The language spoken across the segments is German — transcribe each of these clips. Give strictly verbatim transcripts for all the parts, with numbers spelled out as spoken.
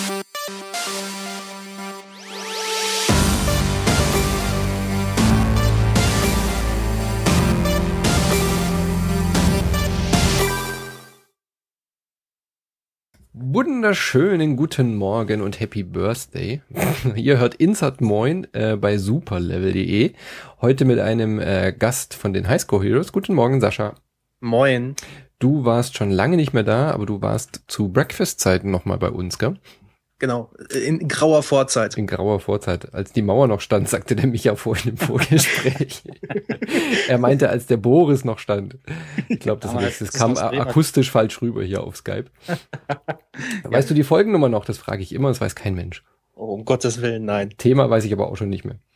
Wunderschönen guten Morgen und Happy Birthday. Ihr hört Insert Moin äh, bei superlevel punkt de. Heute mit einem äh, Gast von den Highscore Heroes. Guten Morgen, Sascha. Moin. Du warst schon lange nicht mehr da, aber du warst zu Breakfast-Zeiten nochmal bei uns, gell? Genau, in grauer Vorzeit. In grauer Vorzeit. Als die Mauer noch stand, sagte der Micha vorhin im Vorgespräch. Er meinte, als der Boris noch stand. Ich glaube, das, das, das kam akustisch falsch rüber hier auf Skype. Weißt du die Folgennummer noch? Das frage ich immer, das weiß kein Mensch. Oh, um Gottes Willen, nein. Thema weiß ich aber auch schon nicht mehr.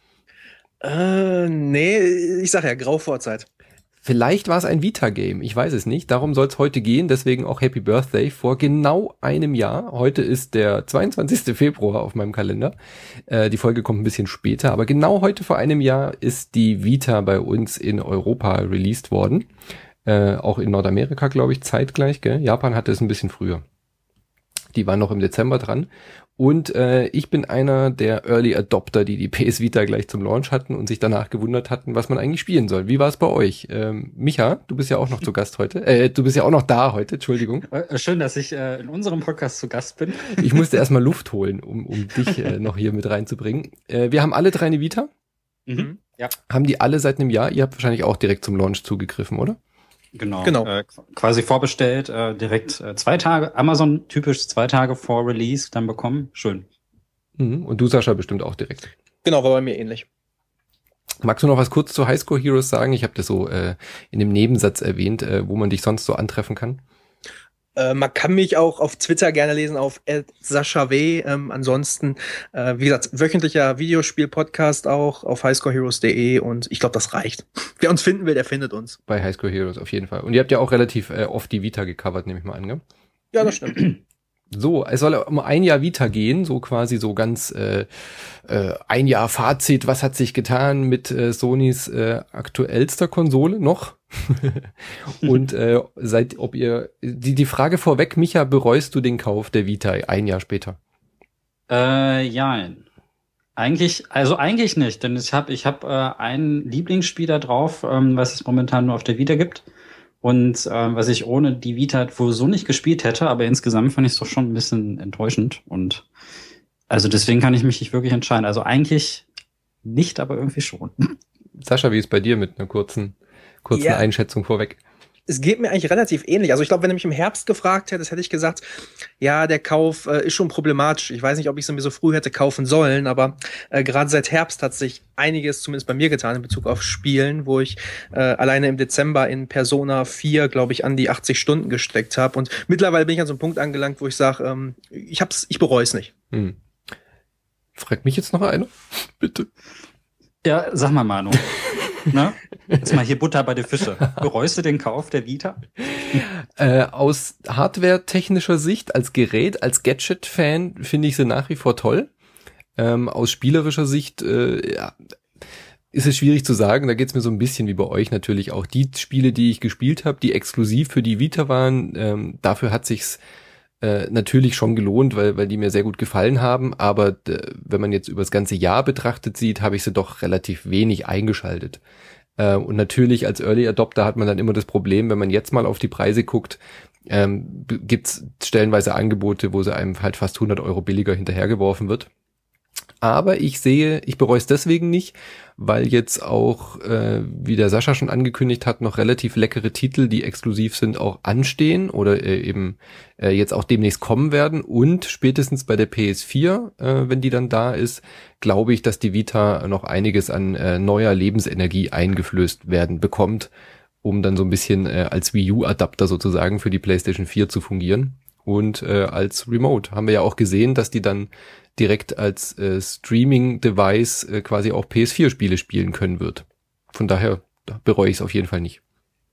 Äh, nee, ich sag ja, graue Vorzeit. Vielleicht war es ein Vita-Game, ich weiß es nicht. Darum soll es heute gehen, deswegen auch Happy Birthday vor genau einem Jahr. Heute ist der zweiundzwanzigster Februar auf meinem Kalender. Äh, die Folge kommt ein bisschen später, aber genau heute vor einem Jahr ist die Vita bei uns in Europa released worden. Äh, auch in Nordamerika, glaube ich, zeitgleich, gell? Japan hatte es ein bisschen früher. Die waren noch im Dezember dran. Und äh, ich bin einer der Early Adopter, die die P S Vita gleich zum Launch hatten und sich danach gewundert hatten, was man eigentlich spielen soll. Wie war es bei euch? Ähm, Micha, du bist ja auch noch zu Gast heute. Äh, du bist ja auch noch da heute, Entschuldigung. Schön, dass ich äh, in unserem Podcast zu Gast bin. Ich musste erstmal Luft holen, um, um dich äh, noch hier mit reinzubringen. Äh, wir haben alle drei eine Vita. Mhm. Ja. Haben die alle seit einem Jahr? Ihr habt wahrscheinlich auch direkt zum Launch zugegriffen, oder? Genau, genau. Äh, quasi vorbestellt, äh, direkt äh, zwei Tage, Amazon typisch zwei Tage vor Release dann bekommen. Schön. Mhm. Und du, Sascha, bestimmt auch direkt. Genau, war bei mir ähnlich. Magst du noch was kurz zu Highscore Heroes sagen? Ich habe das so äh, in dem Nebensatz erwähnt, äh, wo man dich sonst so antreffen kann. Äh, man kann mich auch auf Twitter gerne lesen, auf Sascha W. Ähm, ansonsten, äh, wie gesagt, wöchentlicher Videospiel-Podcast auch auf highscore heroes punkt de und ich glaube, das reicht. Wer uns finden will, der findet uns. Bei Highscore Heroes auf jeden Fall. Und ihr habt ja auch relativ äh, oft die Vita gecovert, nehme ich mal an, gell? Ja, das stimmt. So, es soll um ein Jahr Vita gehen, so quasi so ganz äh, äh, ein Jahr Fazit, was hat sich getan mit äh, Sonys äh, aktuellster Konsole noch? Und äh, seit, ob ihr, die, die Frage vorweg, Micha, bereust du den Kauf der Vita ein Jahr später? Äh, ja, eigentlich, also eigentlich nicht, denn ich habe ich hab, äh, ein Lieblingsspiel da drauf, ähm, was es momentan nur auf der Vita gibt. Und äh, was ich ohne die Vita wohl so nicht gespielt hätte, aber insgesamt fand ich es doch schon ein bisschen enttäuschend. Und also deswegen kann ich mich nicht wirklich entscheiden. Also eigentlich nicht, aber irgendwie schon. Sascha, wie ist bei dir mit einer kurzen, kurzen ja. Einschätzung vorweg? Es geht mir eigentlich relativ ähnlich. Also ich glaube, wenn du mich im Herbst gefragt hättest, hätte ich gesagt, ja, der Kauf äh, ist schon problematisch. Ich weiß nicht, ob ich es mir so früh hätte kaufen sollen, aber äh, gerade seit Herbst hat sich einiges zumindest bei mir getan in Bezug auf Spielen, wo ich äh, alleine im Dezember in Persona vier, glaube ich, an die achtzig Stunden gesteckt habe. Und mittlerweile bin ich an so einem Punkt angelangt, wo ich sage, ähm, ich hab's, ich bereue es nicht. Hm. Fragt mich jetzt noch einer? Bitte. Ja, sag mal, Manu. Na? Jetzt mal hier Butter bei den Fische. Bereust du den Kauf der Vita? Äh, aus hardware-technischer Sicht, als Gerät, als Gadget-Fan finde ich sie nach wie vor toll. Ähm, aus spielerischer Sicht äh, ja, ist es schwierig zu sagen. Da geht es mir so ein bisschen wie bei euch natürlich auch. Die Spiele, die ich gespielt habe, die exklusiv für die Vita waren, ähm, dafür hat sich's äh, natürlich schon gelohnt, weil weil die mir sehr gut gefallen haben. Aber äh, wenn man jetzt über das ganze Jahr betrachtet sieht, habe ich sie doch relativ wenig eingeschaltet. Äh, und natürlich als Early Adopter hat man dann immer das Problem, wenn man jetzt mal auf die Preise guckt, ähm, gibt's stellenweise Angebote, wo sie einem halt fast hundert Euro billiger hinterhergeworfen wird. Aber ich sehe, ich bereue es deswegen nicht, weil jetzt auch, äh, wie der Sascha schon angekündigt hat, noch relativ leckere Titel, die exklusiv sind, auch anstehen oder äh, eben äh, jetzt auch demnächst kommen werden. Und spätestens bei der P S vier, äh, wenn die dann da ist, glaube ich, dass die Vita noch einiges an äh, neuer Lebensenergie eingeflößt werden bekommt, um dann so ein bisschen äh, als Wii U-Adapter sozusagen für die PlayStation vier zu fungieren. Und äh, als Remote haben wir ja auch gesehen, dass die dann direkt als äh, Streaming-Device äh, quasi auch P S vier Spiele spielen können wird. Von daher bereue ich es auf jeden Fall nicht.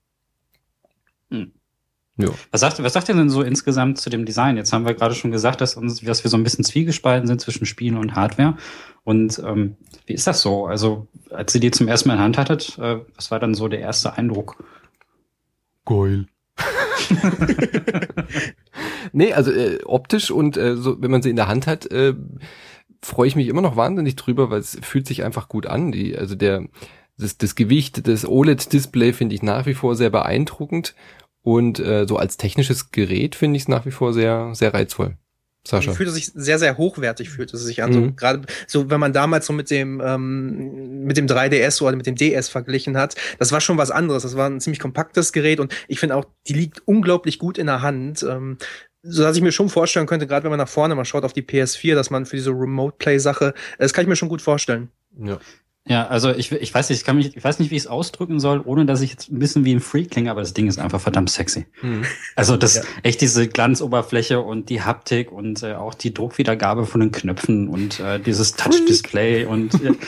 Hm. Ja. Was sagt, was sagt ihr denn so insgesamt zu dem Design? Jetzt haben wir gerade schon gesagt, dass, uns, dass wir so ein bisschen zwiegespalten sind zwischen Spielen und Hardware. Und ähm, wie ist das so? Also als ihr die zum ersten Mal in Hand hattet, äh, was war dann so der erste Eindruck? Geil. Nee, also äh, optisch und äh, so, wenn man sie in der Hand hat, äh, freue ich mich immer noch wahnsinnig drüber, weil es fühlt sich einfach gut an. Die, also der das, das Gewicht, das O L E D-Display finde ich nach wie vor sehr beeindruckend und äh, so als technisches Gerät finde ich es nach wie vor sehr, sehr reizvoll. Sascha. Fühlt es sich sehr, sehr hochwertig, fühlt es sich an. Mhm. So, gerade so, wenn man damals so mit dem, ähm, mit dem drei D S oder mit dem D S verglichen hat, das war schon was anderes. Das war ein ziemlich kompaktes Gerät und ich finde auch, die liegt unglaublich gut in der Hand. Ähm, so dass ich mir schon vorstellen könnte, gerade wenn man nach vorne mal schaut auf die P S vier, dass man für diese Remote-Play-Sache, das kann ich mir schon gut vorstellen. Ja. Ja, also ich, ich weiß nicht, ich kann mich, ich weiß nicht, wie ich es ausdrücken soll, ohne dass ich jetzt ein bisschen wie ein Freak klinge, aber das Ding ist einfach verdammt sexy. Mhm. Also das ja. echt diese Glanzoberfläche und die Haptik und äh, auch die Druckwiedergabe von den Knöpfen und äh, dieses Touch-Display und äh,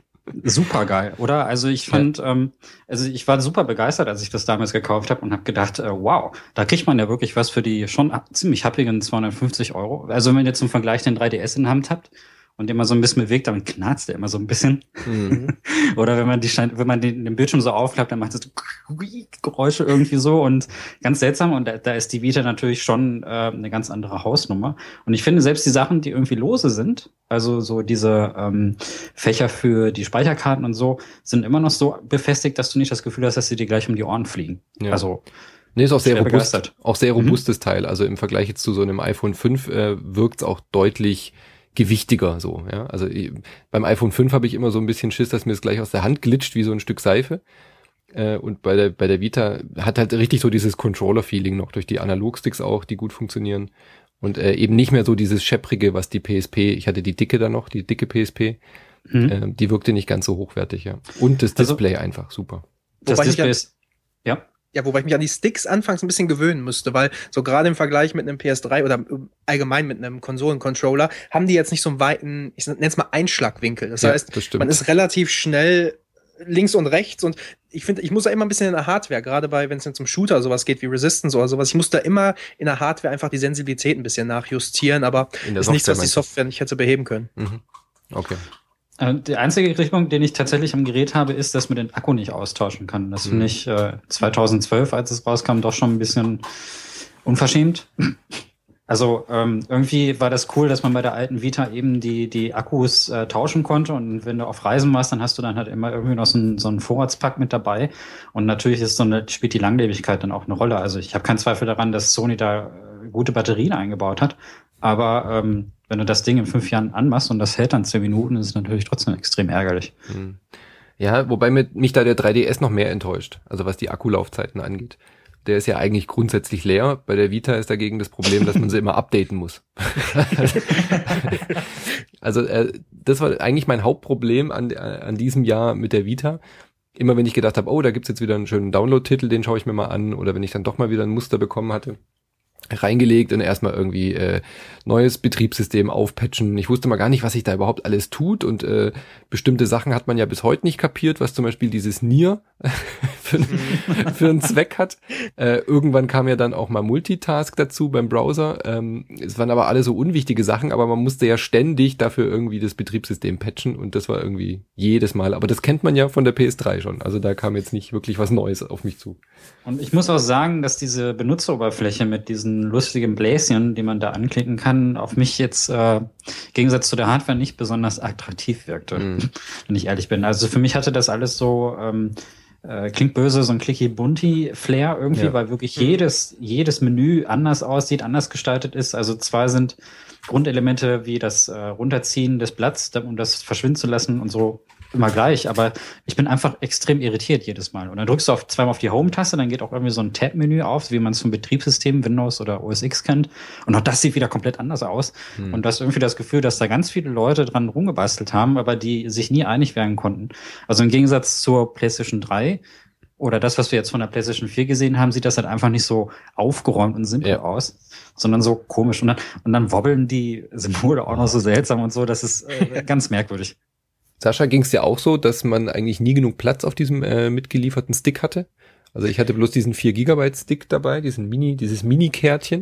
super geil, oder? Also ich fand, ja. ähm, also ich war super begeistert, als ich das damals gekauft habe und habe gedacht, äh, wow, da kriegt man ja wirklich was für die schon ziemlich happigen zweihundertfünfzig Euro. Also wenn ihr zum Vergleich den drei D S in der Hand habt und immer so ein bisschen bewegt, dann knarzt der immer so ein bisschen. Mhm. Oder wenn man die, wenn man den, den Bildschirm so aufklappt, dann macht es so Geräusche irgendwie so und ganz seltsam. Und da, da ist die Vita natürlich schon äh, eine ganz andere Hausnummer. Und ich finde, selbst die Sachen, die irgendwie lose sind, also so diese ähm, Fächer für die Speicherkarten und so, sind immer noch so befestigt, dass du nicht das Gefühl hast, dass sie dir gleich um die Ohren fliegen. Ja. Also nee, ist auch sehr robust, begeistert. Auch sehr robustes mhm. Teil. Also im Vergleich jetzt zu so einem iPhone fünf äh, wirkt es auch deutlich gewichtiger so, ja. Also ich, beim iPhone fünf habe ich immer so ein bisschen Schiss, dass mir es gleich aus der Hand glitscht wie so ein Stück Seife. Äh, und bei der bei der Vita hat halt richtig so dieses Controller-Feeling noch durch die Analogsticks auch, die gut funktionieren. Und äh, eben nicht mehr so dieses Schepprige, was die P S P, ich hatte die dicke da noch, die dicke P S P, mhm. äh, die wirkte nicht ganz so hochwertig, ja. Und das Display also, einfach super. Das Display ist, ja. Ja, wobei ich mich an die Sticks anfangs ein bisschen gewöhnen müsste, weil so gerade im Vergleich mit einem P S drei oder allgemein mit einem Konsolencontroller haben die jetzt nicht so einen weiten, ich nenne es mal Einschlagwinkel. Das ja, heißt, das man ist relativ schnell links und rechts und ich finde, ich muss da immer ein bisschen in der Hardware, gerade bei, wenn es jetzt um Shooter sowas geht wie Resistance oder sowas, ich muss da immer in der Hardware einfach die Sensibilität ein bisschen nachjustieren, aber ist nichts, was die Software nicht hätte beheben können. Mhm. Okay. Der einzige Kritikpunkt, den ich tatsächlich am Gerät habe, ist, dass man den Akku nicht austauschen kann. Das mhm. finde ich äh, zweitausendzwölf, als es rauskam, doch schon ein bisschen unverschämt. Also ähm, irgendwie war das cool, dass man bei der alten Vita eben die die Akkus äh, tauschen konnte. Und wenn du auf Reisen warst, dann hast du dann halt immer irgendwie noch so einen, so einen Vorratspack mit dabei. Und natürlich ist so eine, spielt die Langlebigkeit dann auch eine Rolle. Also ich habe keinen Zweifel daran, dass Sony da äh, gute Batterien eingebaut hat. Aber ähm, wenn du das Ding in fünf Jahren anmachst und das hält dann zehn Minuten, ist es natürlich trotzdem extrem ärgerlich. Ja, wobei mit, mich da der drei D S noch mehr enttäuscht, also was die Akkulaufzeiten angeht. Der ist ja eigentlich grundsätzlich leer. Bei der Vita ist dagegen das Problem, dass man sie immer updaten muss. Also äh, das war eigentlich mein Hauptproblem an, an diesem Jahr mit der Vita. Immer wenn ich gedacht habe, oh, da gibt's jetzt wieder einen schönen Download-Titel, den schaue ich mir mal an. Oder wenn ich dann doch mal wieder ein Muster bekommen hatte, reingelegt und erstmal irgendwie äh, neues Betriebssystem aufpatchen. Ich wusste mal gar nicht, was sich da überhaupt alles tut und äh, bestimmte Sachen hat man ja bis heute nicht kapiert, was zum Beispiel dieses Nier für, für einen Zweck hat. Äh, irgendwann kam ja dann auch mal Multitask dazu beim Browser. Ähm, es waren aber alle so unwichtige Sachen, aber man musste ja ständig dafür irgendwie das Betriebssystem patchen und das war irgendwie jedes Mal. Aber das kennt man ja von der P S drei schon. Also da kam jetzt nicht wirklich was Neues auf mich zu. Und ich muss auch sagen, dass diese Benutzeroberfläche mit diesen lustigen Bläschen, die man da anklicken kann, auf mich jetzt äh, im Gegensatz zu der Hardware nicht besonders attraktiv wirkte, mm. wenn ich ehrlich bin. Also für mich hatte das alles so, ähm, äh, klingt böse, so ein Clicky-Bunty-Flair irgendwie, ja. weil wirklich mm. jedes jedes Menü anders aussieht, anders gestaltet ist. Also zwar sind Grundelemente wie das äh, Runterziehen des Blatts, um das verschwinden zu lassen und so immer gleich, aber ich bin einfach extrem irritiert jedes Mal. Und dann drückst du auf, zweimal auf die Home-Taste, dann geht auch irgendwie so ein Tab-Menü auf, wie man es vom Betriebssystem Windows oder O S X kennt. Und auch das sieht wieder komplett anders aus. Hm. Und du hast irgendwie das Gefühl, dass da ganz viele Leute dran rumgebastelt haben, aber die sich nie einig werden konnten. Also im Gegensatz zur PlayStation drei oder das, was wir jetzt von der PlayStation vier gesehen haben, sieht das halt einfach nicht so aufgeräumt und simpel ja. aus, sondern so komisch. Und dann, und dann wobbeln die Symbole auch noch so seltsam und so. Das ist äh, ganz merkwürdig. Sascha, ging es dir auch so, dass man eigentlich nie genug Platz auf diesem äh, mitgelieferten Stick hatte? Also ich hatte bloß diesen vier Gigabyte Stick dabei, diesen Mini, dieses Mini-Kärtchen.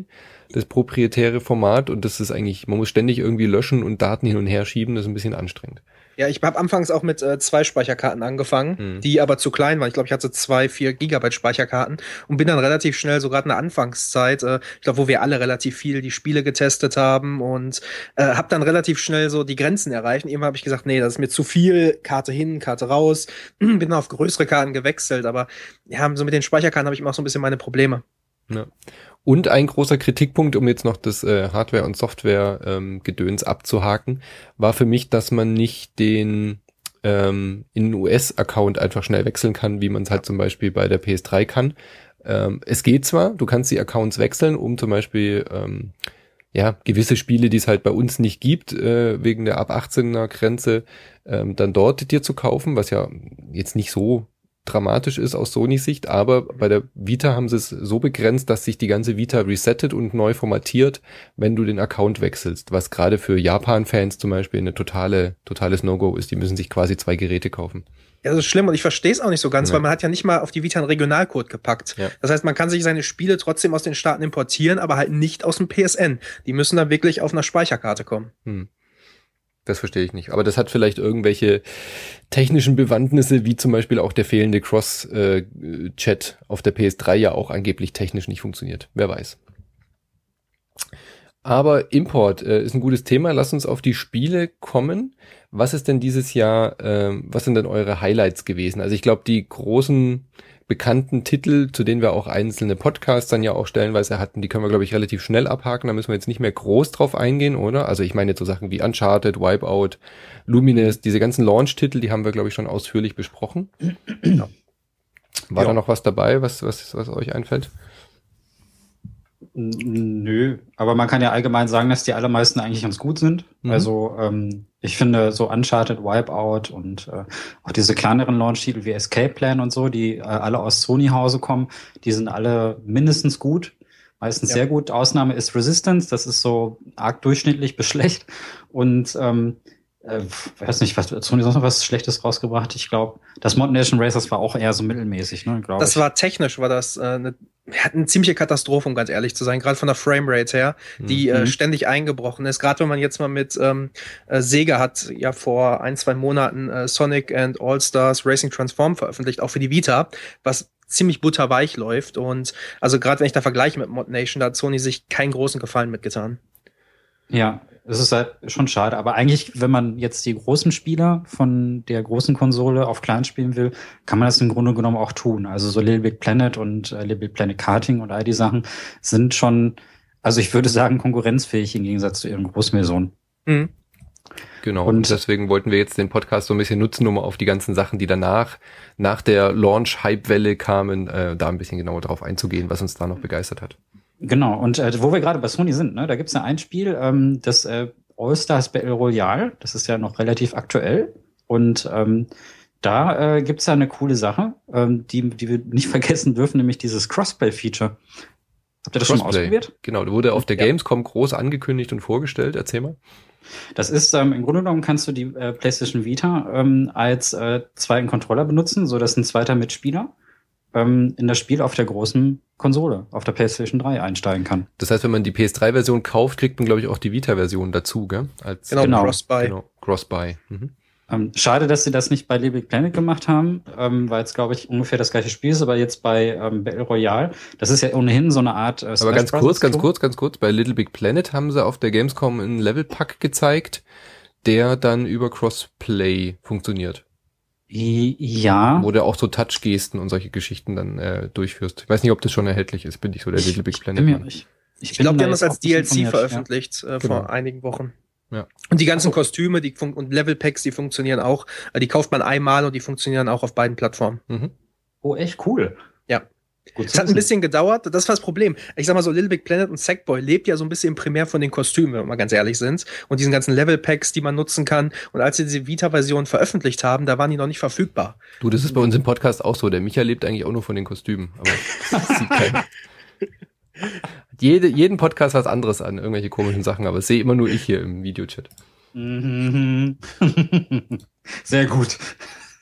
das proprietäre Format und das ist eigentlich, man muss ständig irgendwie löschen und Daten hin und her schieben, das ist ein bisschen anstrengend. Ja, ich habe anfangs auch mit äh, zwei Speicherkarten angefangen, mhm. die aber zu klein waren. Ich glaube, ich hatte zwei, vier Gigabyte Speicherkarten und bin dann relativ schnell, so gerade in der Anfangszeit, äh, ich glaube, wo wir alle relativ viel die Spiele getestet haben und äh, habe dann relativ schnell so die Grenzen erreicht. Und irgendwann habe ich gesagt, nee, das ist mir zu viel, Karte hin, Karte raus. Bin dann auf größere Karten gewechselt, aber ja, so mit den Speicherkarten habe ich immer auch so ein bisschen meine Probleme. Ja. Und ein großer Kritikpunkt, um jetzt noch das äh, Hardware- und Software-Gedöns ähm, abzuhaken, war für mich, dass man nicht den ähm, in einen U S-Account einfach schnell wechseln kann, wie man es halt zum Beispiel bei der P S drei kann. Ähm, es geht zwar, du kannst die Accounts wechseln, um zum Beispiel ähm, ja gewisse Spiele, die es halt bei uns nicht gibt, äh, wegen der ab achtzehner Grenze, ähm, dann dort dir zu kaufen, was ja jetzt nicht so dramatisch ist aus Sonys Sicht, aber bei der Vita haben sie es so begrenzt, dass sich die ganze Vita resettet und neu formatiert, wenn du den Account wechselst, was gerade für Japan-Fans zum Beispiel eine totale, totales No-Go ist. Die müssen sich quasi zwei Geräte kaufen. Ja, das ist schlimm und ich verstehe es auch nicht so ganz, ja. weil man hat ja nicht mal auf die Vita einen Regionalcode gepackt. Ja. Das heißt, man kann sich seine Spiele trotzdem aus den Staaten importieren, aber halt nicht aus dem P S N. Die müssen dann wirklich auf einer Speicherkarte kommen. Hm. Das verstehe ich nicht. Aber das hat vielleicht irgendwelche technischen Bewandtnisse, wie zum Beispiel auch der fehlende Cross-Chat auf der P S drei ja auch angeblich technisch nicht funktioniert. Wer weiß. Aber Import äh, ist ein gutes Thema. Lasst uns auf die Spiele kommen. Was ist denn dieses Jahr, äh, was sind denn eure Highlights gewesen? Also ich glaube, die großen bekannten Titel, zu denen wir auch einzelne Podcasts dann ja auch stellenweise hatten, die können wir, glaube ich, relativ schnell abhaken. Da müssen wir jetzt nicht mehr groß drauf eingehen, oder? Also ich meine jetzt so Sachen wie Uncharted, Wipeout, Lumines, diese ganzen Launch-Titel, die haben wir, glaube ich, schon ausführlich besprochen. Ja. War ja. da noch was dabei, was, was, was euch einfällt? Nö, aber man kann ja allgemein sagen, dass die allermeisten eigentlich ganz gut sind. Mhm. Also ähm, ich finde so Uncharted, Wipeout und äh, auch diese kleineren Launch-Titel wie Escape Plan und so, die äh, alle aus Sony-Hause kommen, die sind alle mindestens gut, meistens ja. sehr gut. Ausnahme ist Resistance, das ist so arg durchschnittlich bis schlecht. Und ähm, äh, weiß nicht, was Sony sonst noch was Schlechtes rausgebracht. Ich glaube, das Mod Nation Racers war auch eher so mittelmäßig, ne, glaube ich. Das war technisch, war das äh, eine Wir hatten eine ziemliche Katastrophe, um ganz ehrlich zu sein, gerade von der Framerate her, die mhm. äh, ständig eingebrochen ist. Gerade wenn man jetzt mal mit ähm, äh, Sega hat ja vor ein, zwei Monaten äh, Sonic and All-Stars Racing Transform veröffentlicht, auch für die Vita, was ziemlich butterweich läuft. Und also gerade wenn ich da vergleiche mit Mod Nation, da hat Sony sich keinen großen Gefallen mitgetan. Ja, es ist halt schon schade. Aber eigentlich, wenn man jetzt die großen Spieler von der großen Konsole auf klein spielen will, kann man das im Grunde genommen auch tun. Also so Little Big Planet und äh, Little Big Planet Karting und all die Sachen sind schon, also ich würde sagen, konkurrenzfähig im Gegensatz zu ihren Großversionen. Mhm. Genau, und, und deswegen wollten wir jetzt den Podcast so ein bisschen nutzen, um auf die ganzen Sachen, die danach, nach der Launch-Hype-Welle kamen, äh, da ein bisschen genauer drauf einzugehen, was uns da noch begeistert hat. Genau, und äh, wo wir gerade bei Sony sind, ne, da gibt's ja ein Spiel, ähm, das äh, All-Stars Battle Royale, das ist ja noch relativ aktuell und ähm, da äh, gibt's ja eine coole Sache, ähm, die die wir nicht vergessen dürfen, nämlich dieses Crossplay-Feature. Habt ihr das Crossplay. schon mal ausprobiert? Genau, da wurde auf der ja. Gamescom groß angekündigt und vorgestellt. Erzähl mal. Das ist, ähm, im Grunde genommen kannst du die äh, PlayStation Vita ähm, als äh, zweiten Controller benutzen, so dass ein zweiter Mitspieler ähm, in das Spiel auf der großen Konsole, auf der PlayStation drei einsteigen kann. Das heißt, wenn man die P S drei Version kauft, kriegt man, glaube ich, auch die Vita-Version dazu, gell? Als genau, genau. Cross-Buy. Genau, Cross-Buy. Mhm. Ähm, schade, dass sie das nicht bei Little Big Planet gemacht haben, ähm, weil es, glaube ich, ungefähr das gleiche Spiel ist, aber jetzt bei ähm, Battle Royale, das ist ja ohnehin so eine Art äh, Aber ganz kurz, ganz kurz, ganz kurz, bei Little Big Planet haben sie auf der Gamescom einen Level-Pack gezeigt, der dann über Crossplay funktioniert. Ja. Wo du auch so Touch-Gesten und solche Geschichten dann äh, durchführst. Ich weiß nicht, ob das schon erhältlich ist, bin ich so der Little Big Planet. Ich, ich, ich, ich glaube, die haben das als D L C veröffentlicht ja. äh, vor genau. einigen Wochen. Ja. Und die ganzen Kostüme die fun- und Level-Packs, die funktionieren auch. Die kauft man einmal und die funktionieren auch auf beiden Plattformen. Mhm. Oh, echt cool. Ja. Es hat ein bisschen gedauert, das war das Problem. Ich sag mal so, Little Big Planet und Sackboy lebt ja so ein bisschen primär von den Kostümen, wenn wir mal ganz ehrlich sind. Und diesen ganzen Level-Packs, die man nutzen kann. Und als sie diese Vita-Version veröffentlicht haben, da waren die noch nicht verfügbar. Du, das ist bei uns im Podcast auch so. Der Micha lebt eigentlich auch nur von den Kostümen. Aber das sieht keiner. Jede, jeden Podcast was anderes an, irgendwelche komischen Sachen, aber das sehe immer nur ich hier im Videochat. Sehr gut.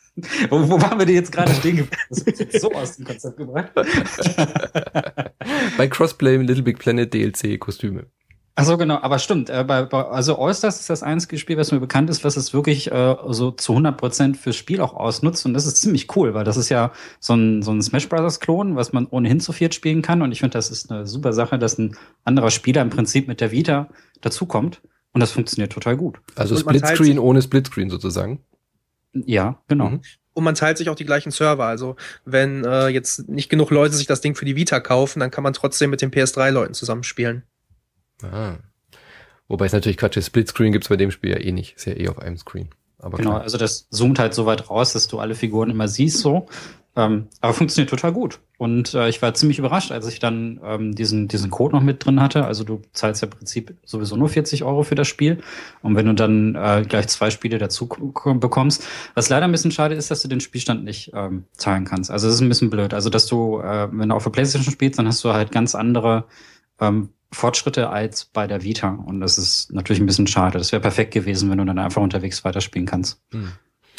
Wo, wo waren wir denn jetzt gerade stehen geblieben? Das wird jetzt so aus dem Konzept gebracht. Bei Crossplay Little Big Planet D L C-Kostüme. Ach so, genau, aber stimmt. Äh, bei, bei, also All-Stars ist das einzige Spiel, was mir bekannt ist, was es wirklich äh, so zu hundert Prozent fürs Spiel auch ausnutzt. Und das ist ziemlich cool, weil das ist ja so ein, so ein Smash Brothers Klon, was man ohnehin zu viert spielen kann. Und ich finde, das ist eine super Sache, dass ein anderer Spieler im Prinzip mit der Vita dazukommt. Und das funktioniert total gut. Also Splitscreen ohne Splitscreen sozusagen. Ja, genau. Mhm. Und man teilt sich auch die gleichen Server. Also wenn äh, jetzt nicht genug Leute sich das Ding für die Vita kaufen, dann kann man trotzdem mit den P S drei Leuten zusammenspielen. Ah. Wobei es natürlich Quatsch ist, Splitscreen gibt's bei dem Spiel ja eh nicht. Ist ja eh auf einem Screen. Aber genau, klar. Also das zoomt halt so weit raus, dass du alle Figuren immer siehst so. Ähm, aber funktioniert total gut. Und äh, ich war ziemlich überrascht, als ich dann ähm, diesen diesen Code noch mit drin hatte. Also du zahlst ja im Prinzip sowieso nur vierzig Euro für das Spiel. Und wenn du dann äh, gleich zwei Spiele dazu k- bekommst, was leider ein bisschen schade ist, dass du den Spielstand nicht ähm, zahlen kannst. Also das ist ein bisschen blöd. Also dass du, äh, wenn du auf der PlayStation spielst, dann hast du halt ganz andere ähm, Fortschritte als bei der Vita. Und das ist natürlich ein bisschen schade. Das wäre perfekt gewesen, wenn du dann einfach unterwegs weiterspielen kannst. Hm.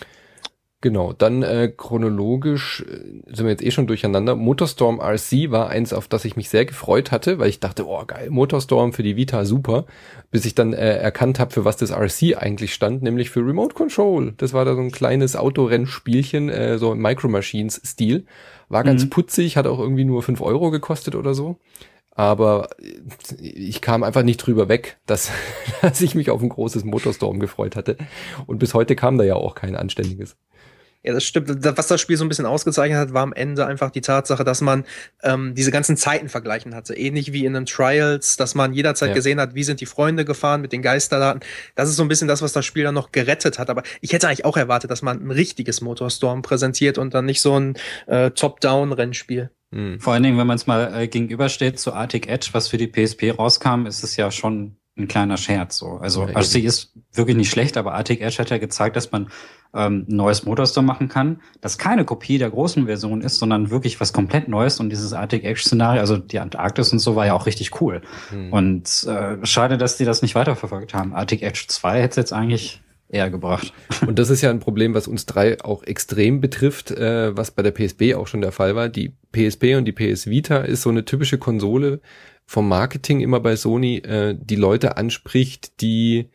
Genau, dann äh, chronologisch äh, sind wir jetzt eh schon durcheinander. Motorstorm R C war eins, auf das ich mich sehr gefreut hatte, weil ich dachte, oh geil, Motorstorm für die Vita, super. Bis ich dann äh, erkannt habe, für was das R C eigentlich stand, nämlich für Remote Control. Das war da so ein kleines Autorennspielchen, äh, so im Micro Machines-Stil. War ganz mhm. putzig, hat auch irgendwie nur fünf Euro gekostet oder so. Aber ich kam einfach nicht drüber weg, dass, dass ich mich auf ein großes Motorstorm gefreut hatte. Und bis heute kam da ja auch kein anständiges. Ja, das stimmt. Was das Spiel so ein bisschen ausgezeichnet hat, war am Ende einfach die Tatsache, dass man ähm, diese ganzen Zeiten vergleichen hatte. Ähnlich wie in einem Trials, dass man jederzeit ja. gesehen hat, wie sind die Freunde gefahren mit den Geisterdaten. Das ist so ein bisschen das, was das Spiel dann noch gerettet hat. Aber ich hätte eigentlich auch erwartet, dass man ein richtiges Motorstorm präsentiert und dann nicht so ein äh, Top-Down-Rennspiel. Mhm. Vor allen Dingen, wenn man es mal äh, gegenübersteht zu Arctic Edge, was für die P S P rauskam, ist es ja schon ein kleiner Scherz. So. Also ja, R C ist wirklich nicht schlecht, aber Arctic Edge hat ja gezeigt, dass man ähm, ein neues Motorstorm machen kann, das keine Kopie der großen Version ist, sondern wirklich was komplett Neues. Und dieses Arctic Edge-Szenario, also die Antarktis und so, war ja auch richtig cool. Mhm. Und äh, schade, dass die das nicht weiterverfolgt haben. Arctic Edge zwei hätte es jetzt eigentlich eher gebracht. Und das ist ja ein Problem, was uns drei auch extrem betrifft, äh, was bei der P S P auch schon der Fall war. Die P S P und die P S Vita ist so eine typische Konsole vom Marketing immer bei Sony, äh, die Leute anspricht, die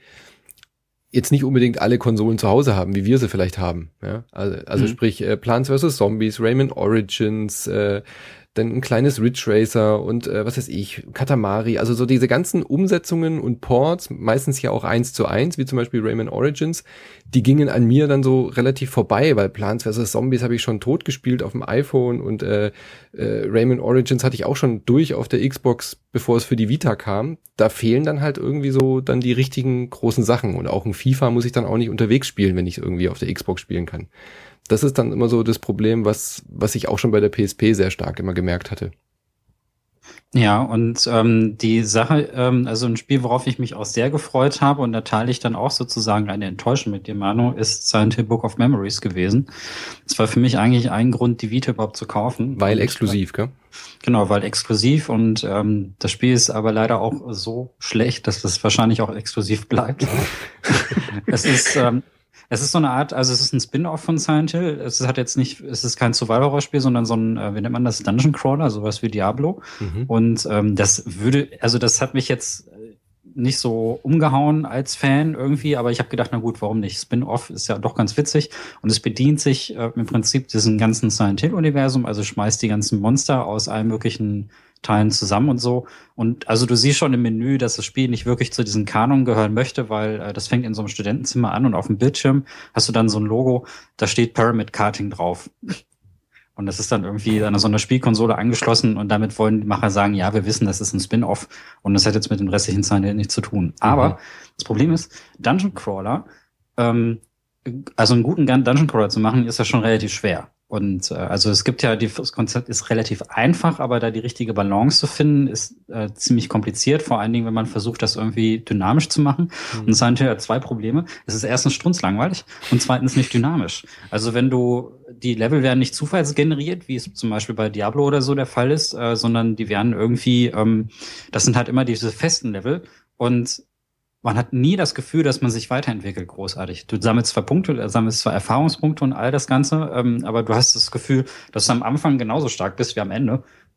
jetzt nicht unbedingt alle Konsolen zu Hause haben, wie wir sie vielleicht haben. Ja? Also, also mhm. sprich äh, Plants versus. Zombies, Rayman Origins, äh, dann ein kleines Ridge Racer und äh, was weiß ich, Katamari, also so diese ganzen Umsetzungen und Ports, meistens ja auch eins zu eins, wie zum Beispiel Rayman Origins, die gingen an mir dann so relativ vorbei, weil Plants versus. Zombies habe ich schon tot gespielt auf dem iPhone und äh, äh, Rayman Origins hatte ich auch schon durch auf der Xbox, bevor es für die Vita kam. Da fehlen dann halt irgendwie so dann die richtigen großen Sachen und auch ein FIFA muss ich dann auch nicht unterwegs spielen, wenn ich es irgendwie auf der Xbox spielen kann. Das ist dann immer so das Problem, was was ich auch schon bei der P S P sehr stark immer gemerkt hatte. Ja, und ähm, die Sache, ähm, also ein Spiel, worauf ich mich auch sehr gefreut habe, und da teile ich dann auch sozusagen eine Enttäuschung mit dir, Manu, ist Silent Hill Book of Memories gewesen. Das war für mich eigentlich ein Grund, die Vita überhaupt zu kaufen. Weil exklusiv, gell? Genau, weil exklusiv, und ähm, das Spiel ist aber leider auch so schlecht, dass das wahrscheinlich auch exklusiv bleibt. Es ist ähm, Es ist so eine Art, also es ist ein Spin-off von Silent Hill. Es hat jetzt nicht, es ist kein Survival-Horror-Spiel, sondern so ein, wie nennt man das, Dungeon Crawler, sowas wie Diablo. Mhm. Und ähm, das würde, also das hat mich jetzt nicht so umgehauen als Fan irgendwie, aber ich habe gedacht, na gut, warum nicht? Spin-off ist ja doch ganz witzig und es bedient sich äh, im Prinzip diesem ganzen Silent Hill-Universum, also schmeißt die ganzen Monster aus allen möglichen Teilen zusammen und so. Und also du siehst schon im Menü, dass das Spiel nicht wirklich zu diesem Kanon gehören möchte, weil äh, das fängt in so einem Studentenzimmer an und auf dem Bildschirm hast du dann so ein Logo, da steht Pyramid Karting drauf. Und das ist dann irgendwie an so einer Spielkonsole angeschlossen und damit wollen die Macher sagen, ja, wir wissen, das ist ein Spin-off und das hat jetzt mit den restlichen Zeilen nichts zu tun. Aber mhm. das Problem ist, Dungeon Crawler, ähm, also einen guten Dungeon Crawler zu machen, ist ja schon relativ schwer. Und äh, also es gibt ja, die, das Konzept ist relativ einfach, aber da die richtige Balance zu finden, ist äh, ziemlich kompliziert. Vor allen Dingen, wenn man versucht, das irgendwie dynamisch zu machen. Mhm. Und es hat ja zwei Probleme. Es ist erstens strunzlangweilig und zweitens nicht dynamisch. Also wenn du, die Level werden nicht zufallsgeneriert, wie es zum Beispiel bei Diablo oder so der Fall ist, äh, sondern die werden irgendwie, ähm, das sind halt immer diese festen Level und man hat nie das Gefühl, dass man sich weiterentwickelt, großartig. Du sammelst zwar Punkte, du sammelst zwar Erfahrungspunkte und all das Ganze, ähm, aber du hast das Gefühl, dass du am Anfang genauso stark bist wie am Ende.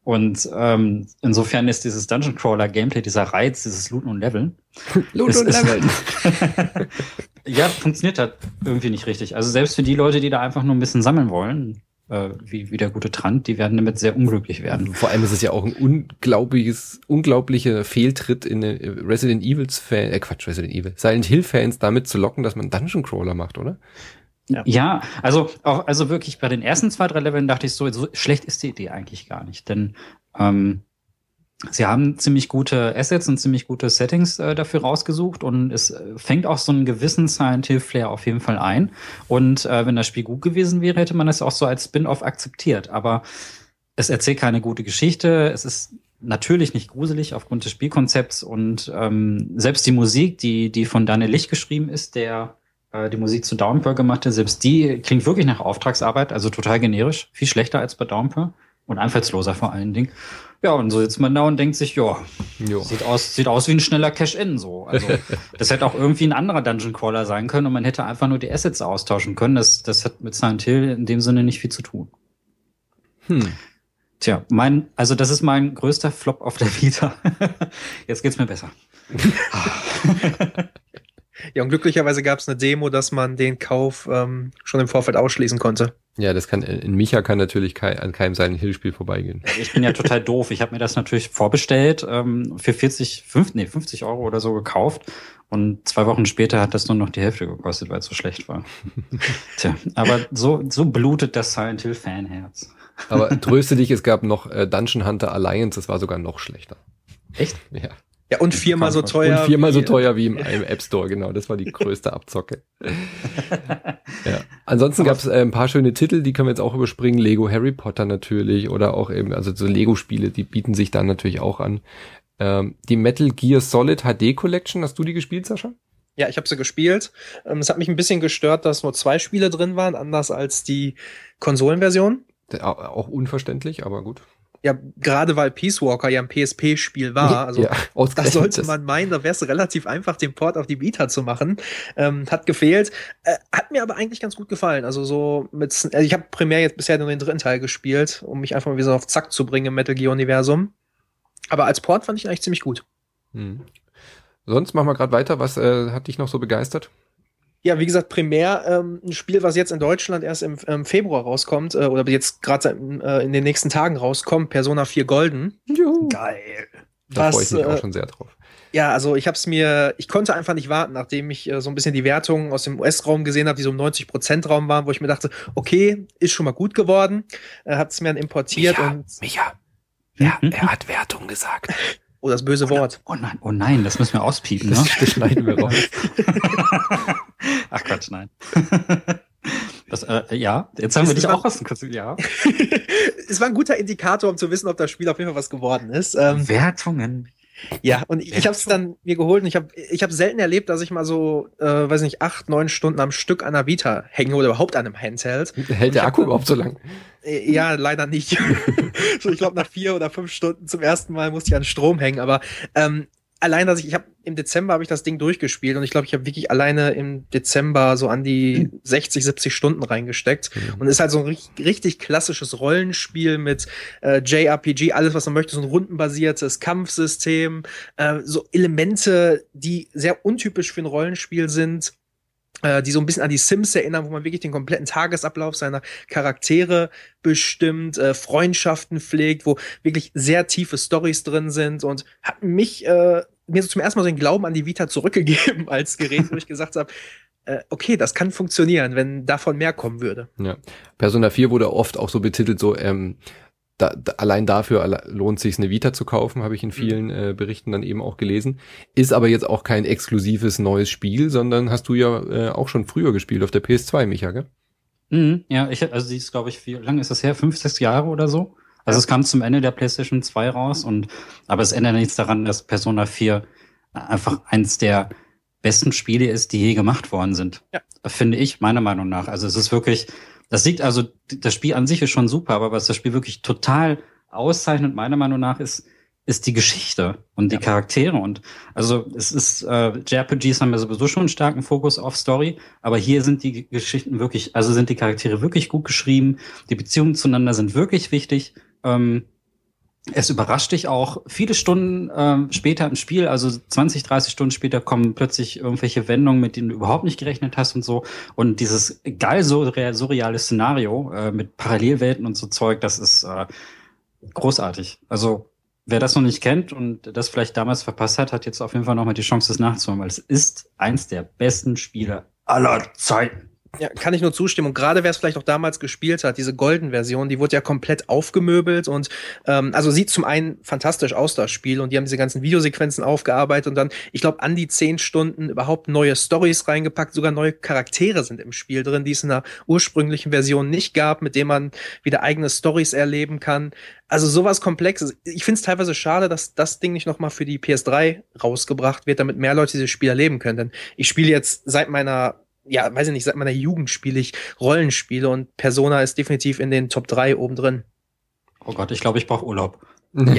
Und ähm, insofern ist dieses Dungeon Crawler Gameplay, dieser Reiz, dieses Looten und Leveln. Looten und Leveln. Ja, funktioniert halt irgendwie nicht richtig. Also selbst für die Leute, die da einfach nur ein bisschen sammeln wollen, äh, wie, wie der gute Trant, die werden damit sehr unglücklich werden. Vor allem ist es ja auch ein unglaubliches, unglaublicher Fehltritt in Resident Evils Fan, äh Quatsch, Resident Evil, Silent Hill Fans damit zu locken, dass man Dungeon Crawler macht, oder? Ja. ja, also auch, also wirklich bei den ersten zwei, drei Leveln dachte ich so, so schlecht ist die Idee eigentlich gar nicht, denn ähm, sie haben ziemlich gute Assets und ziemlich gute Settings äh, dafür rausgesucht und es äh, fängt auch so einen gewissen Silent Hill Flair auf jeden Fall ein. Und äh, wenn das Spiel gut gewesen wäre, hätte man es auch so als Spin-off akzeptiert. Aber es erzählt keine gute Geschichte. Es ist natürlich nicht gruselig aufgrund des Spielkonzepts und ähm, selbst die Musik, die die von Daniel Licht geschrieben ist, der äh, die Musik zu Downpour gemacht hat, selbst die klingt wirklich nach Auftragsarbeit, also total generisch, viel schlechter als bei Downpour und einfallsloser vor allen Dingen. Ja, und so sitzt man da und denkt sich, ja, sieht aus, sieht aus wie ein schneller Cash-In, so. Also, das hätte auch irgendwie ein anderer Dungeon Crawler sein können und man hätte einfach nur die Assets austauschen können. Das, das hat mit Silent Hill in dem Sinne nicht viel zu tun. Hm. Tja, mein, also das ist mein größter Flop auf der Vita. Jetzt geht's mir besser. Ja, und glücklicherweise gab es eine Demo, dass man den Kauf ähm, schon im Vorfeld ausschließen konnte. Ja, das kann, in Micha kann natürlich kei, an keinem Silent Hill Spiel vorbeigehen. Ich bin ja total doof. Ich habe mir das natürlich vorbestellt, ähm, für vierzig, fünf, nee, fünfzig Euro oder so gekauft. Und zwei Wochen später hat das nur noch die Hälfte gekostet, weil es so schlecht war. Tja, aber so, so blutet das Silent Hill Fanherz. Aber tröste dich, es gab noch äh, Dungeon Hunter Alliance, das war sogar noch schlechter. Echt? Ja. Ja, und viermal so teuer. Und viermal wie, so teuer wie im, im App Store, genau. Das war die größte Abzocke. Ja. Ansonsten gab es äh, ein paar schöne Titel, die können wir jetzt auch überspringen. Lego Harry Potter natürlich oder auch eben, also so Lego-Spiele, die bieten sich dann natürlich auch an. Ähm, die Metal Gear Solid H D Collection, hast du die gespielt, Sascha? Ja, ich habe sie gespielt. Ähm, es hat mich ein bisschen gestört, dass nur zwei Spiele drin waren, anders als die Konsolenversion. Auch unverständlich, aber gut. Ja, gerade weil Peace Walker ja ein P S P-Spiel war, also ja, da sollte man meinen, da wäre es relativ einfach, den Port auf die Vita zu machen. Ähm, hat gefehlt. Äh, hat mir aber eigentlich ganz gut gefallen. Also so mit, also ich habe primär jetzt bisher nur den dritten Teil gespielt, um mich einfach mal wieder auf Zack zu bringen im Metal Gear Universum. Aber als Port fand ich ihn eigentlich ziemlich gut. Hm. Sonst machen wir gerade weiter. Was äh, hat dich noch so begeistert? Ja, wie gesagt, primär ähm, ein Spiel, was jetzt in Deutschland erst im, im Februar rauskommt, äh, oder jetzt gerade äh, in den nächsten Tagen rauskommt, Persona vier Golden. Juhu. Geil. Da freue ich mich äh, auch schon sehr drauf. Ja, also ich hab's mir, ich konnte einfach nicht warten, nachdem ich äh, so ein bisschen die Wertungen aus dem U S-Raum gesehen habe, die so im neunzig Prozent Raum waren, wo ich mir dachte, okay, ist schon mal gut geworden. Äh, hab's mir dann importiert Micha, und. Micha, er, er hat Wertung gesagt. Oh, das böse Wort. Oh nein, oh nein, das müssen wir auspiepen, ne? Das, das schneiden wir raus. Ach Quatsch, nein. Das, äh, ja, jetzt haben wir dich auch aus dem Kurz, ja. Es war ein guter Indikator, um zu wissen, ob das Spiel auf jeden Fall was geworden ist. Ähm, Wertungen. Ja, und ich, ich habe es dann mir geholt und ich habe ich hab selten erlebt, dass ich mal so, äh, weiß nicht, acht, neun Stunden am Stück an der Vita hänge oder überhaupt an einem Handheld. Hält der Akku überhaupt so lang? Äh, ja, leider nicht. So, ich glaube, nach vier oder fünf Stunden zum ersten Mal musste ich an Strom hängen, aber ähm, allein, dass ich, ich habe im Dezember habe ich das Ding durchgespielt und ich glaube, ich habe wirklich alleine im Dezember so an die sechzig, siebzig Stunden reingesteckt. Mhm. Und ist halt so ein richtig, richtig klassisches Rollenspiel mit äh, J R P G, alles, was man möchte, so ein rundenbasiertes Kampfsystem, äh, so Elemente, die sehr untypisch für ein Rollenspiel sind, äh, die so ein bisschen an die Sims erinnern, wo man wirklich den kompletten Tagesablauf seiner Charaktere bestimmt, äh, Freundschaften pflegt, wo wirklich sehr tiefe Storys drin sind und hat mich äh, mir so zum ersten Mal so den Glauben an die Vita zurückgegeben als Gerät, wo ich gesagt habe, äh, okay, das kann funktionieren, wenn davon mehr kommen würde. Ja. Persona vier wurde oft auch so betitelt, so ähm, da, da, allein dafür alle, lohnt sich eine Vita zu kaufen, habe ich in vielen äh, Berichten dann eben auch gelesen. Ist aber jetzt auch kein exklusives neues Spiel, sondern hast du ja äh, auch schon früher gespielt auf der P S zwei, Micha, gell? Mhm, ja, ich also die ist, glaube ich, wie lange ist das her? Fünf, sechs Jahre oder so? Also ja. Es kam zum Ende der PlayStation zwei raus und aber es ändert nichts daran, dass Persona vier einfach eins der besten Spiele ist, die je gemacht worden sind. Ja. Finde ich, meiner Meinung nach. Also es ist wirklich, das liegt also, das Spiel an sich ist schon super, aber was das Spiel wirklich total auszeichnet, meiner Meinung nach, ist, ist die Geschichte und die ja. Charaktere. Und also es ist, äh, J R P Gs haben ja sowieso schon einen starken Fokus auf Story, aber hier sind die Geschichten wirklich, also sind die Charaktere wirklich gut geschrieben, die Beziehungen zueinander sind wirklich wichtig. Ähm, es überrascht dich auch viele Stunden ähm, später im Spiel, also zwanzig, dreißig Stunden später kommen plötzlich irgendwelche Wendungen, mit denen du überhaupt nicht gerechnet hast und so. Und dieses geil surreal, surreale Szenario äh, mit Parallelwelten und so Zeug, das ist äh, großartig. Also wer das noch nicht kennt und das vielleicht damals verpasst hat, hat jetzt auf jeden Fall noch mal die Chance, das nachzuholen, weil es ist eins der besten Spiele aller Zeiten. Ja, kann ich nur zustimmen. Und gerade wer es vielleicht auch damals gespielt hat, diese Golden-Version, die wurde ja komplett aufgemöbelt und ähm, also sieht zum einen fantastisch aus, das Spiel, und die haben diese ganzen Videosequenzen aufgearbeitet und dann, ich glaube, an die zehn Stunden überhaupt neue Storys reingepackt, sogar neue Charaktere sind im Spiel drin, die es in der ursprünglichen Version nicht gab, mit denen man wieder eigene Storys erleben kann. Also sowas Komplexes. Ich finde es teilweise schade, dass das Ding nicht nochmal für die P S drei rausgebracht wird, damit mehr Leute dieses Spiel erleben können. Denn ich spiele jetzt seit meiner ja, weiß ich nicht, seit meiner Jugend spiele ich Rollenspiele und Persona ist definitiv in den Top drei oben drin. Oh Gott, ich glaube, ich brauche Urlaub. Ja.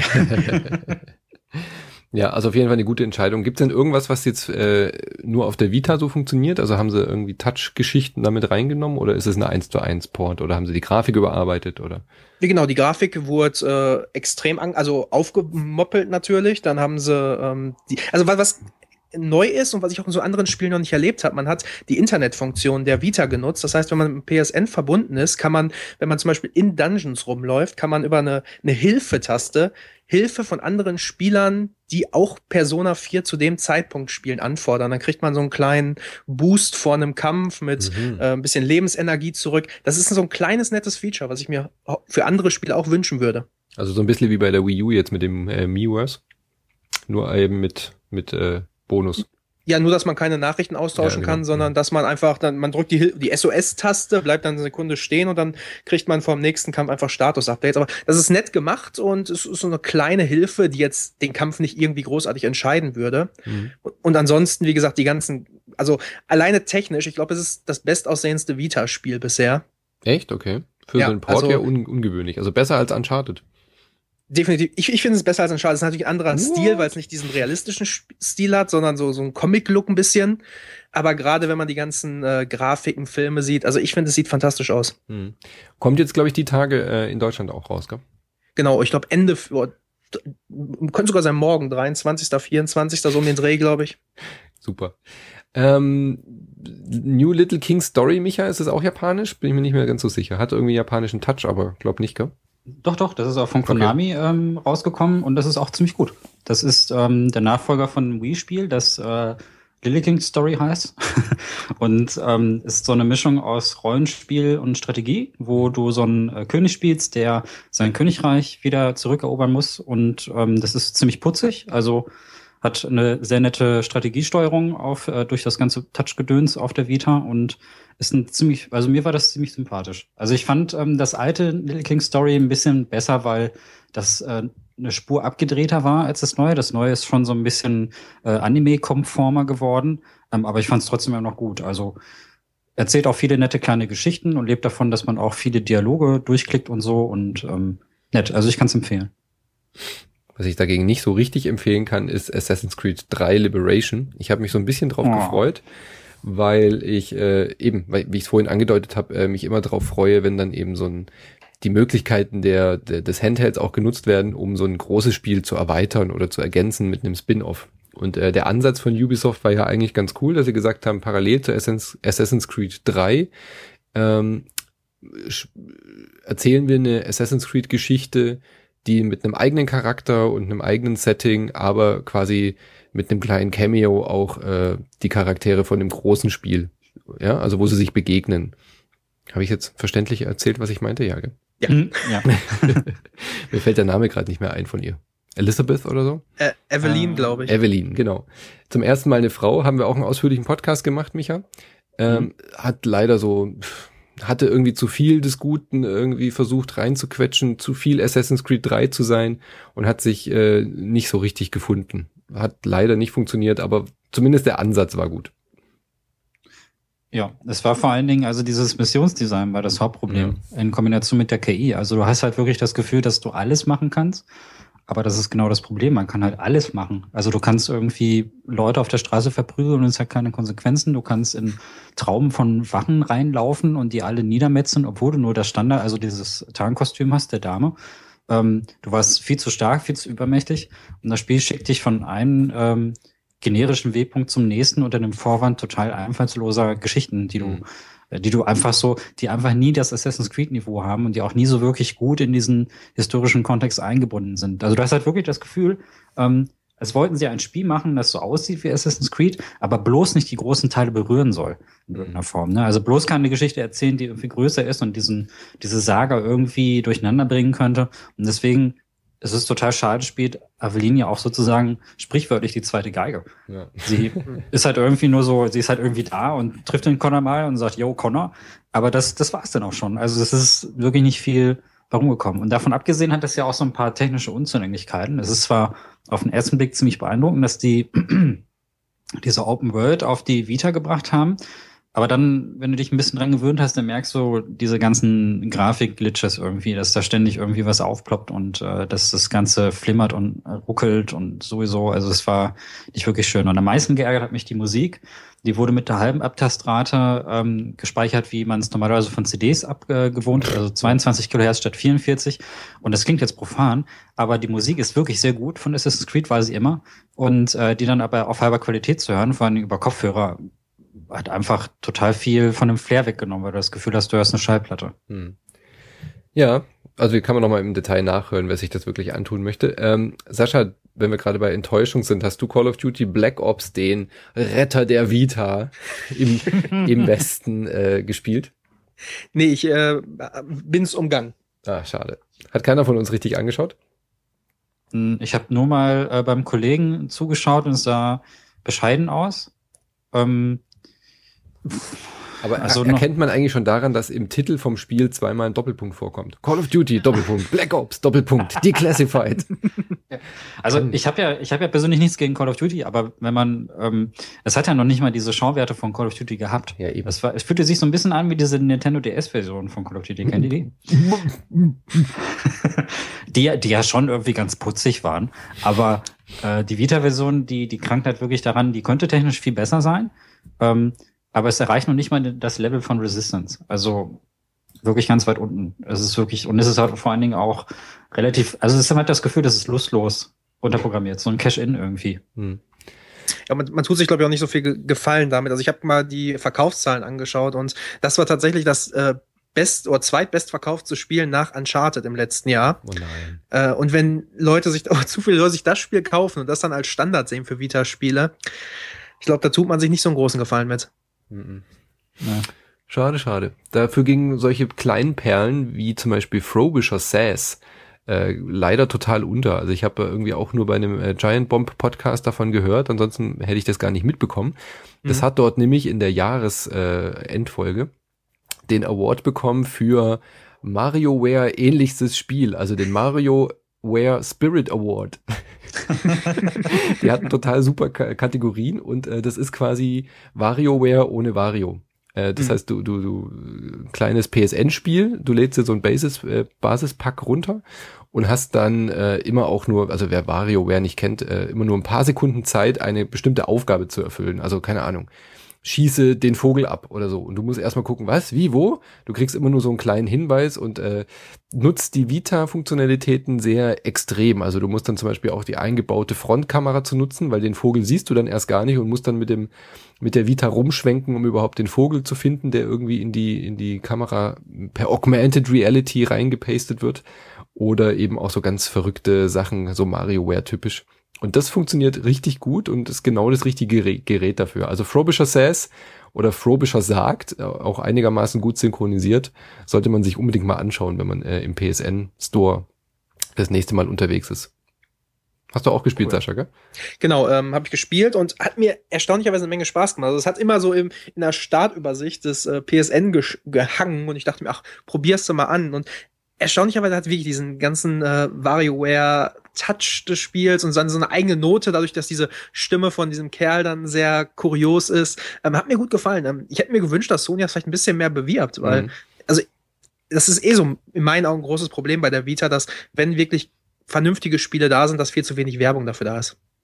Ja, also auf jeden Fall eine gute Entscheidung. Gibt es denn irgendwas, was jetzt äh, nur auf der Vita so funktioniert? Also haben sie irgendwie Touch-Geschichten damit reingenommen oder ist es eine eins zu eins Port oder haben sie die Grafik überarbeitet oder? Ja, genau, die Grafik wurde äh, extrem an, also aufgemoppelt natürlich. Dann haben sie ähm, die, also was, was neu ist und was ich auch in so anderen Spielen noch nicht erlebt habe, man hat die Internetfunktion der Vita genutzt. Das heißt, wenn man mit dem P S N verbunden ist, kann man, wenn man zum Beispiel in Dungeons rumläuft, kann man über eine, eine Hilfe-Taste Hilfe von anderen Spielern, die auch Persona vier zu dem Zeitpunkt spielen, anfordern. Dann kriegt man so einen kleinen Boost vor einem Kampf mit mhm. äh, ein bisschen Lebensenergie zurück. Das ist so ein kleines, nettes Feature, was ich mir für andere Spiele auch wünschen würde. Also so ein bisschen wie bei der Wii U jetzt mit dem äh, Miiverse. Nur eben mit, mit äh Bonus. Ja, nur, dass man keine Nachrichten austauschen ja, genau. kann, sondern dass man einfach, dann man drückt die, die S O S-Taste, bleibt dann eine Sekunde stehen und dann kriegt man vom nächsten Kampf einfach Status-Updates. Aber das ist nett gemacht und es ist so eine kleine Hilfe, die jetzt den Kampf nicht irgendwie großartig entscheiden würde. Mhm. Und ansonsten, wie gesagt, die ganzen, also alleine technisch, ich glaube, es ist das bestaussehendste Vita-Spiel bisher. Echt? Okay. Für ja, so einen Port also, ja un- ungewöhnlich. Also besser als Uncharted. Definitiv. Ich, ich finde es besser als Uncharted. Es ist natürlich ein anderer What? Stil, weil es nicht diesen realistischen Stil hat, sondern so, so ein Comic-Look ein bisschen. Aber gerade wenn man die ganzen äh, Grafiken, Filme sieht, also ich finde, es sieht fantastisch aus. Hm. Kommt jetzt, glaube ich, die Tage äh, in Deutschland auch raus, gell? Genau, ich glaube Ende, oh, könnte sogar sein morgen, dreiundzwanzigsten, vierundzwanzigsten so um den Dreh, glaube ich. Super. Ähm, New Little King Story, Micha, ist das auch japanisch? Bin ich mir nicht mehr ganz so sicher. Hat irgendwie japanischen Touch, aber glaub nicht, gell? Doch, doch, das ist auch von Konami okay. ähm, rausgekommen und das ist auch ziemlich gut. Das ist ähm, der Nachfolger von einem Wii-Spiel, das äh, Little King Story heißt. Und ähm, ist so eine Mischung aus Rollenspiel und Strategie, wo du so einen äh, König spielst, der sein Königreich wieder zurückerobern muss. Und ähm, das ist ziemlich putzig, also hat eine sehr nette Strategiesteuerung auf äh, durch das ganze Touch-Gedöns auf der Vita und ist ein ziemlich, also mir war das ziemlich sympathisch. Also ich fand ähm, das alte Little King Story ein bisschen besser, weil das äh, eine Spur abgedrehter war als das neue. Das neue ist schon so ein bisschen äh, Anime-konformer geworden, ähm, aber ich fand es trotzdem immer noch gut. Also erzählt auch viele nette kleine Geschichten und lebt davon, dass man auch viele Dialoge durchklickt und so und ähm, nett. Also ich kann es empfehlen. Was ich dagegen nicht so richtig empfehlen kann, ist Assassin's Creed drei Liberation. Ich habe mich so ein bisschen drauf oh. gefreut, weil ich äh, eben, weil, wie ich es vorhin angedeutet habe, äh, mich immer darauf freue, wenn dann eben so ein die Möglichkeiten der, der des Handhelds auch genutzt werden, um so ein großes Spiel zu erweitern oder zu ergänzen mit einem Spin-off. Und äh, der Ansatz von Ubisoft war ja eigentlich ganz cool, dass sie gesagt haben, parallel zu Assassin's, Assassin's Creed drei ähm, erzählen wir eine Assassin's Creed Geschichte, die mit einem eigenen Charakter und einem eigenen Setting, aber quasi mit einem kleinen Cameo auch äh, die Charaktere von dem großen Spiel, ja, also wo sie sich begegnen. Habe ich jetzt verständlich erzählt, was ich meinte? Ja, gell? Ja. ja. Mir fällt der Name gerade nicht mehr ein von ihr. Elizabeth oder so? Äh, Evelyn, uh, glaube ich. Evelyn, genau. Zum ersten Mal eine Frau, haben wir auch einen ausführlichen Podcast gemacht, Micha. Ähm, mhm. Hat leider so, hatte irgendwie zu viel des Guten irgendwie versucht reinzuquetschen, zu viel Assassin's Creed drei zu sein und hat sich äh, nicht so richtig gefunden. Hat leider nicht funktioniert, aber zumindest der Ansatz war gut. Ja, es war vor allen Dingen, also dieses Missionsdesign war das Hauptproblem ja. in Kombination mit der K I. Also du hast halt wirklich das Gefühl, dass du alles machen kannst, aber das ist genau das Problem. Man kann halt alles machen. Also du kannst irgendwie Leute auf der Straße verprügeln und es hat keine Konsequenzen. Du kannst in Trauben von Wachen reinlaufen und die alle niedermetzeln, obwohl du nur das Standard, also dieses Tarnkostüm hast der Dame. Ähm, du warst viel zu stark, viel zu übermächtig und das Spiel schickt dich von einem ähm, generischen Wegpunkt zum nächsten unter dem Vorwand total einfallsloser Geschichten, die du, mhm. die du einfach so, die einfach nie das Assassin's Creed Niveau haben und die auch nie so wirklich gut in diesen historischen Kontext eingebunden sind. Also du hast halt wirklich das Gefühl, ähm, als wollten sie ein Spiel machen, das so aussieht wie Assassin's Creed, aber bloß nicht die großen Teile berühren soll in irgendeiner Form. Ne? Also bloß keine Geschichte erzählen, die irgendwie größer ist und diesen diese Saga irgendwie durcheinander bringen könnte. Und deswegen ist es total schade, spielt Aveline ja auch sozusagen sprichwörtlich die zweite Geige. Ja. Sie ist halt irgendwie nur so, sie ist halt irgendwie da und trifft den Connor mal und sagt, yo, Connor. Aber das das war's dann auch schon. Also es ist wirklich nicht viel herumgekommen. Und davon abgesehen hat das ja auch so ein paar technische Unzulänglichkeiten. Es ist zwar auf den ersten Blick ziemlich beeindruckend, dass die diese Open World auf die Vita gebracht haben. Aber dann, wenn du dich ein bisschen dran gewöhnt hast, dann merkst du diese ganzen Grafik-Glitches irgendwie, dass da ständig irgendwie was aufploppt und äh, dass das Ganze flimmert und äh, ruckelt und sowieso. Also es war nicht wirklich schön. Und am meisten geärgert hat mich die Musik. Die wurde mit der halben Abtastrate ähm, gespeichert, wie man es normalerweise von C Ds abgewohnt äh, hat, also zweiundzwanzig Kilohertz statt vierundvierzig. Und das klingt jetzt profan, aber die Musik ist wirklich sehr gut. Von Assassin's Creed war sie immer. Und äh, die dann aber auf halber Qualität zu hören, vor allem über Kopfhörer, hat einfach total viel von dem Flair weggenommen, weil du das Gefühl hast, du hörst eine Schallplatte. Hm. Ja, also hier kann man nochmal im Detail nachhören, wer sich das wirklich antun möchte. Ähm, Sascha, wenn wir gerade bei Enttäuschung sind, hast du Call of Duty Black Ops, den Retter der Vita, im, im Westen äh, gespielt? Nee, ich äh, bin's umgangen. Ah, schade. Hat keiner von uns richtig angeschaut? Ich habe nur mal äh, beim Kollegen zugeschaut und es sah bescheiden aus. Ähm, Aber also erkennt man eigentlich schon daran, dass im Titel vom Spiel zweimal ein Doppelpunkt vorkommt. Call of Duty, Doppelpunkt, Black Ops, Doppelpunkt, Declassified. Also ich habe ja, ich habe ja persönlich nichts gegen Call of Duty, aber wenn man, ähm, es hat ja noch nicht mal diese Schauwerte von Call of Duty gehabt. Ja, eben. Es, war, es fühlte sich so ein bisschen an wie diese Nintendo D S-Version von Call of Duty. Kennt ihr die? die? Die ja schon irgendwie ganz putzig waren, aber äh, die Vita-Version, die, die krankt halt wirklich daran, die könnte technisch viel besser sein. Ähm, Aber es erreicht noch nicht mal das Level von Resistance. Also wirklich ganz weit unten. Es ist wirklich, und es ist halt vor allen Dingen auch relativ, also es ist halt das Gefühl, das ist lustlos unterprogrammiert. So ein Cash-In irgendwie. Hm. Ja, man, man tut sich, glaube ich, auch nicht so viel Gefallen damit. Also ich habe mal die Verkaufszahlen angeschaut und das war tatsächlich das äh, best- oder zweitbestverkaufte Spiel nach Uncharted im letzten Jahr. Oh nein. Äh, und wenn Leute sich, oh, zu viele Leute sich das Spiel kaufen und das dann als Standard sehen für Vita-Spiele, ich glaube, da tut man sich nicht so einen großen Gefallen mit. Mhm. Ja. Schade, schade. Dafür gingen solche kleinen Perlen wie zum Beispiel Frobisher Sass äh, leider total unter. Also ich habe irgendwie auch nur bei einem äh, Giant Bomb Podcast davon gehört, ansonsten hätte ich das gar nicht mitbekommen. Mhm. Das hat dort nämlich in der Jahresendfolge äh, den Award bekommen für MarioWare ähnlichstes Spiel, also den MarioWare Spirit Award. Die hatten total super K- Kategorien und äh, das ist quasi WarioWare ohne Wario. Äh, das mhm. heißt, du, du, du, kleines P S N-Spiel, du lädst dir so ein Basis, äh, Basispack runter und hast dann äh, immer auch nur, also wer WarioWare nicht kennt, äh, immer nur ein paar Sekunden Zeit, eine bestimmte Aufgabe zu erfüllen. Also keine Ahnung. Schieße den Vogel ab oder so. Und du musst erstmal gucken, was, wie, wo. Du kriegst immer nur so einen kleinen Hinweis und äh, nutzt die Vita-Funktionalitäten sehr extrem. Also du musst dann zum Beispiel auch die eingebaute Frontkamera zu nutzen, weil den Vogel siehst du dann erst gar nicht und musst dann mit dem mit der Vita rumschwenken, um überhaupt den Vogel zu finden, der irgendwie in die in die Kamera per Augmented Reality reingepastet wird. Oder eben auch so ganz verrückte Sachen, so MarioWare-typisch. Und das funktioniert richtig gut und ist genau das richtige Gerät dafür. Also Frobisher Says oder Frobisher sagt, auch einigermaßen gut synchronisiert, sollte man sich unbedingt mal anschauen, wenn man äh, im P S N Store das nächste Mal unterwegs ist. Hast du auch gespielt, cool. Sascha, gell? Genau, ähm, habe ich gespielt und hat mir erstaunlicherweise eine Menge Spaß gemacht. Also es hat immer so im, in der Startübersicht des äh, P S N gesch- gehangen und ich dachte mir, ach, probierst du mal an. Und erstaunlicherweise hat wirklich diesen ganzen äh, WarioWare-Touch des Spiels und dann so eine eigene Note, dadurch, dass diese Stimme von diesem Kerl dann sehr kurios ist. Ähm, hat mir gut gefallen. Ähm, ich hätte mir gewünscht, dass Sony das vielleicht ein bisschen mehr bewirbt, weil, mhm. also, das ist eh so in meinen Augen ein großes Problem bei der Vita, dass, wenn wirklich vernünftige Spiele da sind, dass viel zu wenig Werbung dafür da ist.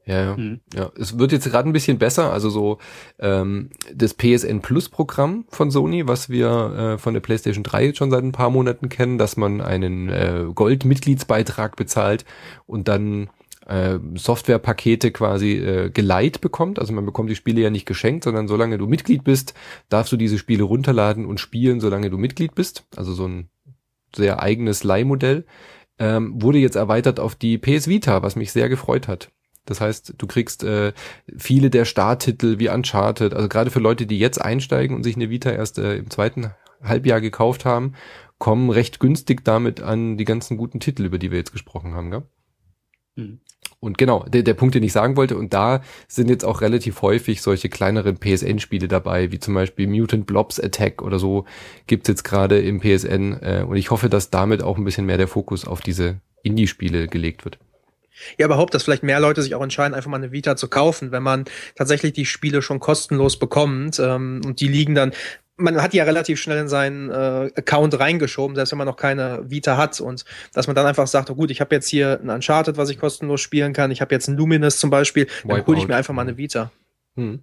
Ja, ja. Mhm. ja. Es wird jetzt gerade ein bisschen besser, also so ähm, das P S N Plus Programm von Sony, was wir äh, von der PlayStation drei jetzt schon seit ein paar Monaten kennen, dass man einen äh, Gold-Mitgliedsbeitrag bezahlt und dann äh, Softwarepakete quasi äh, geleiht bekommt. Also man bekommt die Spiele ja nicht geschenkt, sondern solange du Mitglied bist, darfst du diese Spiele runterladen und spielen, solange du Mitglied bist. Also so ein sehr eigenes Leihmodell. Ähm, wurde jetzt erweitert auf die P S Vita, was mich sehr gefreut hat. Das heißt, du kriegst äh, viele der Starttitel wie Uncharted, also gerade für Leute, die jetzt einsteigen und sich eine Vita erst äh, im zweiten Halbjahr gekauft haben, kommen recht günstig damit an die ganzen guten Titel, über die wir jetzt gesprochen haben, gell? Mhm. Und genau, der, der Punkt, den ich sagen wollte, und da sind jetzt auch relativ häufig solche kleineren P S N-Spiele dabei, wie zum Beispiel Mutant Blobs Attack oder so, gibt's jetzt gerade im P S N, äh, und ich hoffe, dass damit auch ein bisschen mehr der Fokus auf diese Indie-Spiele gelegt wird. Ja, überhaupt, dass vielleicht mehr Leute sich auch entscheiden, einfach mal eine Vita zu kaufen, wenn man tatsächlich die Spiele schon kostenlos bekommt. Ähm, und die liegen dann, man hat die ja relativ schnell in seinen äh, Account reingeschoben, selbst wenn man noch keine Vita hat. Und dass man dann einfach sagt, oh gut, ich habe jetzt hier ein Uncharted, was ich kostenlos spielen kann. Ich habe jetzt ein Luminous zum Beispiel. Dann hole ich mir einfach mal eine Vita. Hm.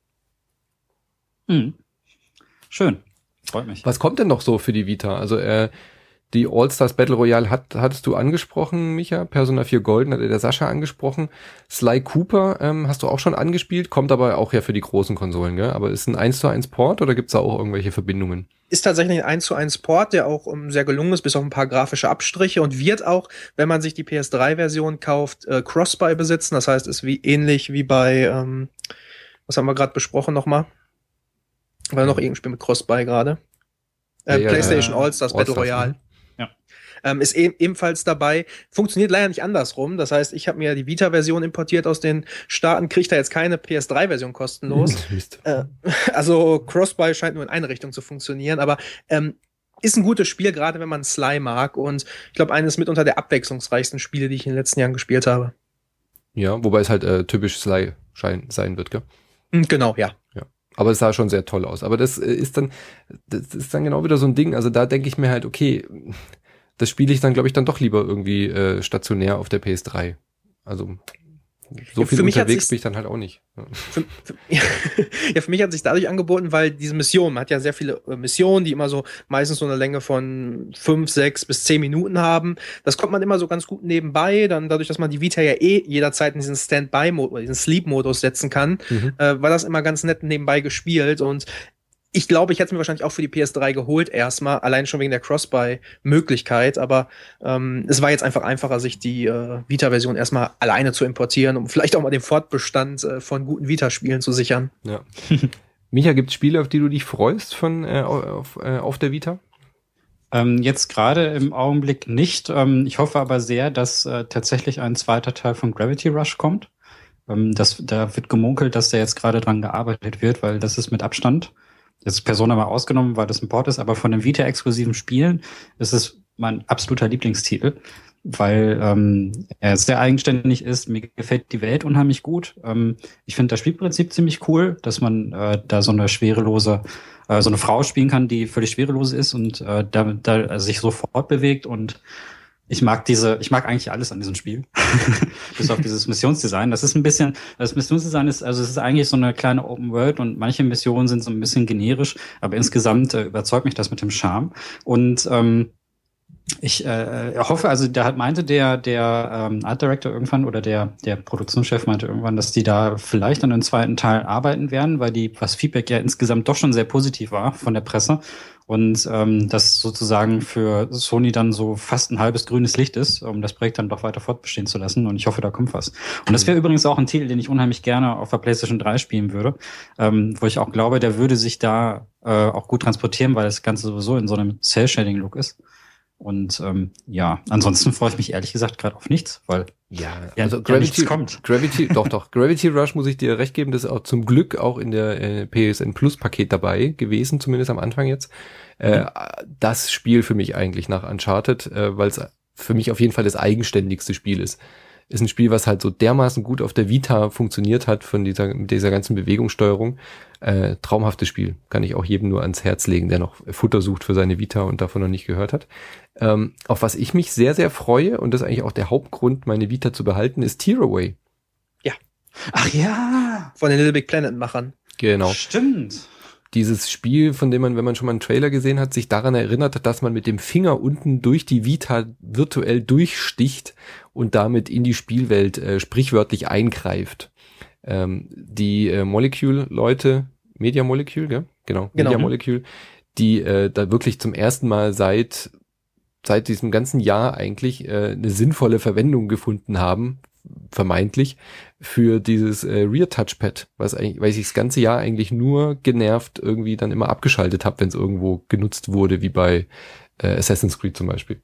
Hm. Schön. Freut mich. Was kommt denn noch so für die Vita? Also, äh, die All-Stars Battle Royale hat, hattest du angesprochen, Micha. Persona vier Golden hat der Sascha angesprochen. Sly Cooper ähm, hast du auch schon angespielt, kommt aber auch ja für die großen Konsolen, gell? Aber ist ein eins zu eins Port oder gibt's da auch irgendwelche Verbindungen? Ist tatsächlich ein eins zu eins Port, der auch um, sehr gelungen ist, bis auf ein paar grafische Abstriche und wird auch, wenn man sich die P S drei Version kauft, äh, Cross-Buy besitzen. Das heißt, ist wie ähnlich wie bei, ähm, was haben wir gerade besprochen nochmal? War noch irgendein Spiel mit Cross-Buy gerade? Äh, ja, ja, PlayStation ja, All-Stars Battle Royale. Ähm, ist e- ebenfalls dabei. Funktioniert leider nicht andersrum. Das heißt, ich habe mir die Vita-Version importiert aus den Staaten, kriege da jetzt keine P S drei Version kostenlos. äh, also Cross-Buy scheint nur in eine Richtung zu funktionieren, aber ähm, ist ein gutes Spiel, gerade wenn man Sly mag. Und ich glaube, eines mitunter der abwechslungsreichsten Spiele, die ich in den letzten Jahren gespielt habe. Ja, wobei es halt äh, typisch Sly schein- sein wird, gell? Genau, ja. Ja. Aber es sah schon sehr toll aus. Aber das ist dann, das ist dann genau wieder so ein Ding. Also da denke ich mir halt, okay, das spiele ich dann, glaube ich, dann doch lieber irgendwie äh, stationär auf der P S drei. Also so viel unterwegs bin ich dann halt auch nicht. Ja. Für, für, ja, für mich hat sich dadurch angeboten, weil diese Mission, man hat ja sehr viele äh, Missionen, die immer so meistens so eine Länge von fünf, sechs bis zehn Minuten haben. Das kommt man immer so ganz gut nebenbei, dann dadurch, dass man die Vita ja eh jederzeit in diesen Standby-Modus oder diesen Sleep-Modus setzen kann, mhm. äh, war das immer ganz nett nebenbei gespielt und ich glaube, ich hätte es mir wahrscheinlich auch für die P S drei geholt erstmal, allein schon wegen der Cross-Buy-Möglichkeit, aber ähm, es war jetzt einfach einfacher, sich die äh, Vita-Version erstmal alleine zu importieren, um vielleicht auch mal den Fortbestand äh, von guten Vita-Spielen zu sichern. Ja. Micha, gibt es Spiele, auf die du dich freust von äh, auf, äh, auf der Vita? Ähm, jetzt gerade im Augenblick nicht. Ähm, ich hoffe aber sehr, dass äh, tatsächlich ein zweiter Teil von Gravity Rush kommt. Ähm, das, da wird gemunkelt, dass da jetzt gerade dran gearbeitet wird, weil das ist mit Abstand. Jetzt ist Persona mal ausgenommen, weil das ein Port ist, aber von den Vita-exklusiven Spielen ist es mein absoluter Lieblingstitel, weil ähm, er sehr eigenständig ist. Mir gefällt die Welt unheimlich gut. Ähm, ich finde das Spielprinzip ziemlich cool, dass man äh, da so eine schwerelose, äh, so eine Frau spielen kann, die völlig schwerelos ist und äh, da, da sich sofort bewegt und ich mag diese, ich mag eigentlich alles an diesem Spiel. Bis auf dieses Missionsdesign. Das ist ein bisschen, das Missionsdesign ist, also es ist eigentlich so eine kleine Open World und manche Missionen sind so ein bisschen generisch, aber insgesamt äh, überzeugt mich das mit dem Charme. Und ähm, ich äh, hoffe, also da hat meinte der der ähm, Art Director irgendwann oder der der Produktionschef meinte irgendwann, dass die da vielleicht an einem zweiten Teil arbeiten werden, weil die was Feedback ja insgesamt doch schon sehr positiv war von der Presse. Und ähm, das sozusagen für Sony dann so fast ein halbes grünes Licht ist, um das Projekt dann doch weiter fortbestehen zu lassen. Und ich hoffe, da kommt was. Und das wäre übrigens auch ein Titel, den ich unheimlich gerne auf der PlayStation drei spielen würde, ähm, wo ich auch glaube, der würde sich da äh, auch gut transportieren, weil das Ganze sowieso in so einem Cell-Shading-Look ist. Und ähm, ja, ansonsten freue ich mich ehrlich gesagt gerade auf nichts, weil ja, also ja, Gravity ja kommt. Gravity, doch, doch, Gravity Rush muss ich dir recht geben, das ist auch zum Glück auch in der äh, P S N Plus Paket dabei gewesen, zumindest am Anfang jetzt. Äh, mhm. Das Spiel für mich eigentlich nach Uncharted, äh, weil es für mich auf jeden Fall das eigenständigste Spiel ist. Ist ein Spiel, was halt so dermaßen gut auf der Vita funktioniert hat von dieser, mit dieser ganzen Bewegungssteuerung. Äh, traumhaftes Spiel. Kann ich auch jedem nur ans Herz legen, der noch Futter sucht für seine Vita und davon noch nicht gehört hat. Ähm, auf was ich mich sehr, sehr freue, und das ist eigentlich auch der Hauptgrund, meine Vita zu behalten, ist Tearaway. Ja. Ach ja! Von den Little Big Planet-Machern. Genau. Stimmt. Dieses Spiel, von dem man, wenn man schon mal einen Trailer gesehen hat, sich daran erinnert hat, dass man mit dem Finger unten durch die Vita virtuell durchsticht und damit in die Spielwelt äh, sprichwörtlich eingreift. Ähm, die äh, Molecule-Leute, Media Molecule, gell? Genau, Genau. Media Molecule, die äh, da wirklich zum ersten Mal seit seit diesem ganzen Jahr eigentlich äh, eine sinnvolle Verwendung gefunden haben, vermeintlich, für dieses äh, Rear Touchpad, was eigentlich, weil ich das ganze Jahr eigentlich nur genervt irgendwie dann immer abgeschaltet habe, wenn es irgendwo genutzt wurde, wie bei äh, Assassin's Creed zum Beispiel.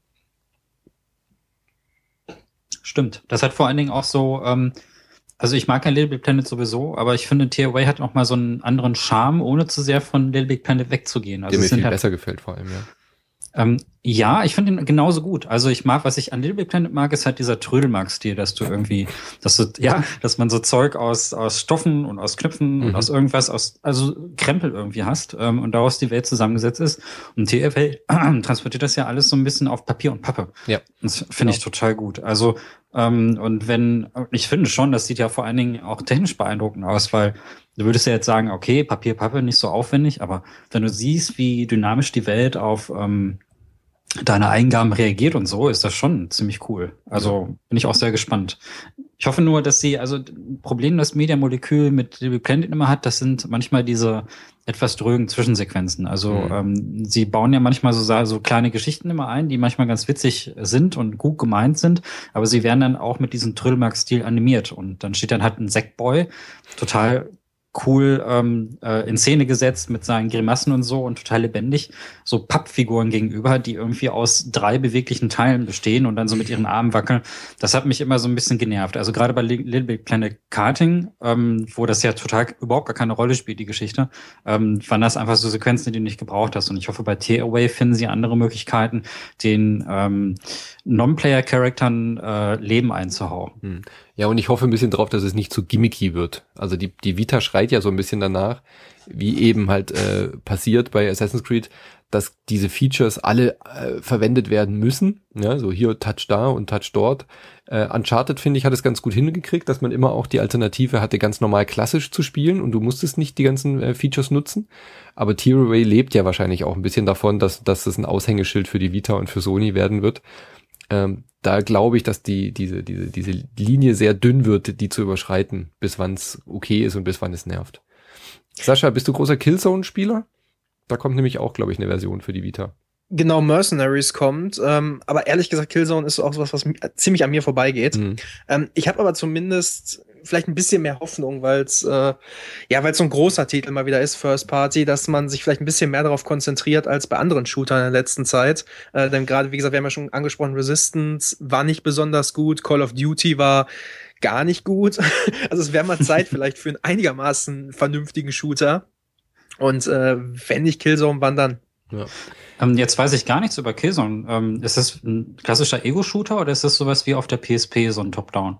Stimmt. Das hat vor allen Dingen auch so, ähm, also ich mag ja Little Big Planet sowieso, aber ich finde, Tearaway hat auch mal so einen anderen Charme, ohne zu sehr von Little Big Planet wegzugehen. Also Der mir es sind viel halt, besser gefällt vor allem, ja. Ähm, ja, ich finde ihn genauso gut. Also ich mag, was ich an Little Big Planet mag, ist halt dieser Trödelmark-Stil, dass du irgendwie, dass du, ja, dass man so Zeug aus, aus Stoffen und aus Knöpfen Mhm. und aus irgendwas, aus, also Krempel irgendwie hast, ähm, und daraus die Welt zusammengesetzt ist. Und T F L transportiert das ja alles so ein bisschen auf Papier und Pappe. Ja. Das finde ich total gut. Also, ähm, und wenn, ich finde schon, das sieht ja vor allen Dingen auch technisch beeindruckend aus, weil du würdest ja jetzt sagen, okay, Papier, Pappe, nicht so aufwendig, aber wenn du siehst, wie dynamisch die Welt auf, ähm, deine Eingaben reagiert und so, ist das schon ziemlich cool. Also bin ich auch sehr gespannt. Ich hoffe nur, dass sie, also ein Problem, das Media Molecule mit Little Big Planet immer hat, das sind manchmal diese etwas drögen Zwischensequenzen. Also Mhm. ähm, sie bauen ja manchmal so, so kleine Geschichten immer ein, die manchmal ganz witzig sind und gut gemeint sind, aber sie werden dann auch mit diesem Trödelmark-Stil animiert und dann steht dann halt ein Sackboy, total cool ähm, äh, in Szene gesetzt mit seinen Grimassen und so und total lebendig, so Pappfiguren gegenüber, die irgendwie aus drei beweglichen Teilen bestehen und dann so mit ihren Armen wackeln. Das hat mich immer so ein bisschen genervt. Also gerade bei Little Big Planet Karting, ähm, wo das ja total überhaupt gar keine Rolle spielt, die Geschichte, ähm, waren das einfach so Sequenzen, die du nicht gebraucht hast. Und ich hoffe, bei Tearaway finden sie andere Möglichkeiten, den ähm, Non-Player-Charaktern äh, Leben einzuhauen. Hm. Ja, und ich hoffe ein bisschen drauf, dass es nicht zu gimmicky wird. Also die, die Vita schreit ja so ein bisschen danach, wie eben halt äh, passiert bei Assassin's Creed, dass diese Features alle äh, verwendet werden müssen. Ja, so hier Touch da und Touch dort. Äh, Uncharted, finde ich, hat es ganz gut hingekriegt, dass man immer auch die Alternative hatte, ganz normal klassisch zu spielen und du musstest nicht die ganzen äh, Features nutzen. Aber Tearaway lebt ja wahrscheinlich auch ein bisschen davon, dass, dass es ein Aushängeschild für die Vita und für Sony werden wird. Ähm, da glaube ich, dass die diese diese diese Linie sehr dünn wird, die zu überschreiten, bis wann es okay ist und bis wann es nervt. Sascha, bist du großer Killzone-Spieler? Da kommt nämlich auch, glaube ich, eine Version für die Vita. Genau, Mercenaries kommt, ähm, aber ehrlich gesagt, Killzone ist auch sowas, was mi- ziemlich an mir vorbeigeht. Mhm. Ähm, ich habe aber zumindest vielleicht ein bisschen mehr Hoffnung, weil es äh, ja, weil es so ein großer Titel mal wieder ist, First Party, dass man sich vielleicht ein bisschen mehr darauf konzentriert als bei anderen Shootern in der letzten Zeit. Äh, denn gerade, wie gesagt, wir haben ja schon angesprochen, Resistance war nicht besonders gut, Call of Duty war gar nicht gut. Also es wäre mal Zeit vielleicht für einen einigermaßen vernünftigen Shooter. Und äh, wenn nicht Killzone, wann dann? Ja. Ähm, jetzt weiß ich gar nichts über Killzone. Ähm, ist das ein klassischer Ego-Shooter oder ist das sowas wie auf der P S P, so ein Top-Down?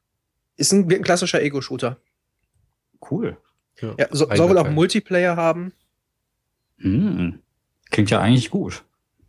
Ist ein, ein klassischer Ego-Shooter. Cool. Ja, so, soll wohl auch Multiplayer haben. Hm. Klingt ja eigentlich gut.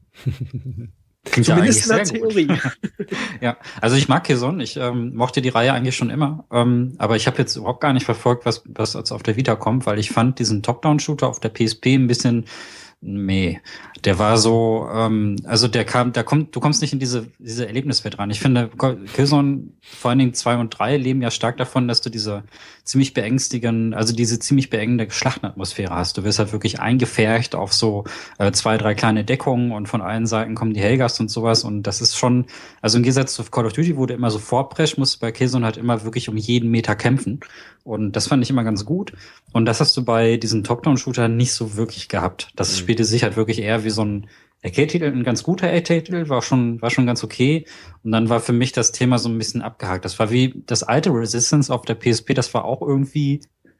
Klingt Zumindest ja in eigentlich der sehr Theorie. gut. Ja, also ich mag Killzone. Ich ähm, mochte die Reihe eigentlich schon immer. Ähm, aber ich habe jetzt überhaupt gar nicht verfolgt, was, was jetzt auf der Vita kommt, weil ich fand diesen Top-Down-Shooter auf der P S P ein bisschen nee. Der war so, ähm, also der kam, da kommt, du kommst nicht in diese diese Erlebniswelt rein. Ich finde, Killzone, vor allen Dingen zwei und drei leben ja stark davon, dass du diese ziemlich beängstigenden, also diese ziemlich beengende Schlachtenatmosphäre hast. Du wirst halt wirklich eingefärcht auf so äh, zwei, drei kleine Deckungen und von allen Seiten kommen die Helgas und sowas und das ist schon, also im Gegensatz zu Call of Duty, wo du immer so vorpresch, musst du bei Killzone halt immer wirklich um jeden Meter kämpfen und das fand ich immer ganz gut und das hast du bei diesen Top-Down-Shooter nicht so wirklich gehabt. Das Mhm. spielte sich halt wirklich eher wie so ein Arcade-Titel, ein ganz guter Arcade-Titel, war schon, war schon ganz okay. Und dann war für mich das Thema so ein bisschen abgehakt. Das war wie das alte Resistance auf der P S P, das war auch irgendwie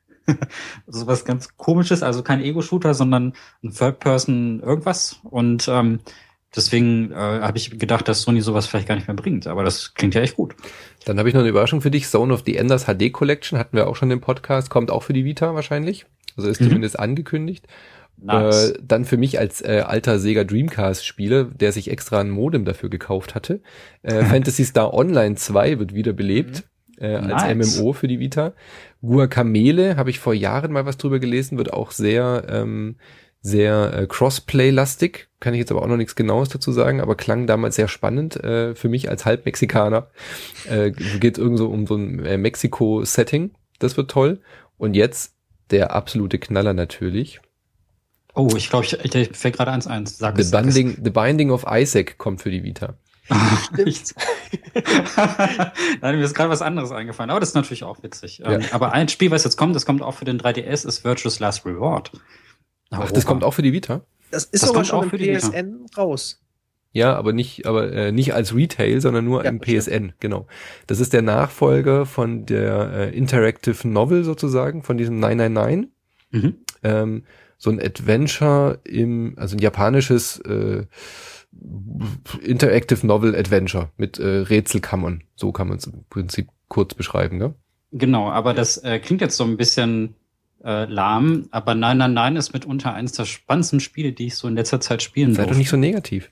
so was ganz Komisches, also kein Ego-Shooter, sondern ein Third-Person irgendwas. Und ähm, deswegen äh, habe ich gedacht, dass Sony sowas vielleicht gar nicht mehr bringt. Aber das klingt ja echt gut. Dann habe ich noch eine Überraschung für dich. Zone of the Enders H D Collection hatten wir auch schon im Podcast, kommt auch für die Vita wahrscheinlich. Also ist Mhm. zumindest angekündigt. Nice. Äh, dann für mich als äh, alter Sega Dreamcast-Spieler, der sich extra ein Modem dafür gekauft hatte. Äh, Phantasy Star Online zwei wird wiederbelebt. äh, Nice. als M M O für die Vita. Guacamelee, habe ich vor Jahren mal was drüber gelesen, wird auch sehr ähm, sehr äh, Crossplay-lastig, kann ich jetzt aber auch noch nichts Genaues dazu sagen, aber klang damals sehr spannend äh, für mich als Halbmexikaner. Äh, geht irgend so um so ein äh, Mexiko-Setting, das wird toll. Und jetzt der absolute Knaller natürlich. Oh, ich glaube, ich, ich, ich fällt gerade eins eins. Sag The es, sag Binding, The Binding of Isaac kommt für die Vita. Nichts. Nein, mir ist gerade was anderes eingefallen, aber das ist natürlich auch witzig. Ja. Ähm, aber ein Spiel, was jetzt kommt, das kommt auch für den drei D S, ist Virtuous Last Reward. Ach, das kommt auch für die Vita? Das ist Das sogar kommt schon auch im für die P Vita. S N raus. Ja, aber nicht, aber äh, nicht als Retail, sondern nur Ja, im P S N, genau. Das ist der Nachfolger von der äh, Interactive Novel sozusagen, von diesem neun neun neun. Mhm. Ähm, so ein Adventure im, also ein japanisches äh, Interactive Novel Adventure mit äh, Rätselkammern. So kann man es im Prinzip kurz beschreiben, ne? Genau, aber das äh, klingt jetzt so ein bisschen äh, lahm, aber nein, nein, nein ist mitunter eines der spannendsten Spiele, die ich so in letzter Zeit spielen Sei durfte. doch nicht so negativ.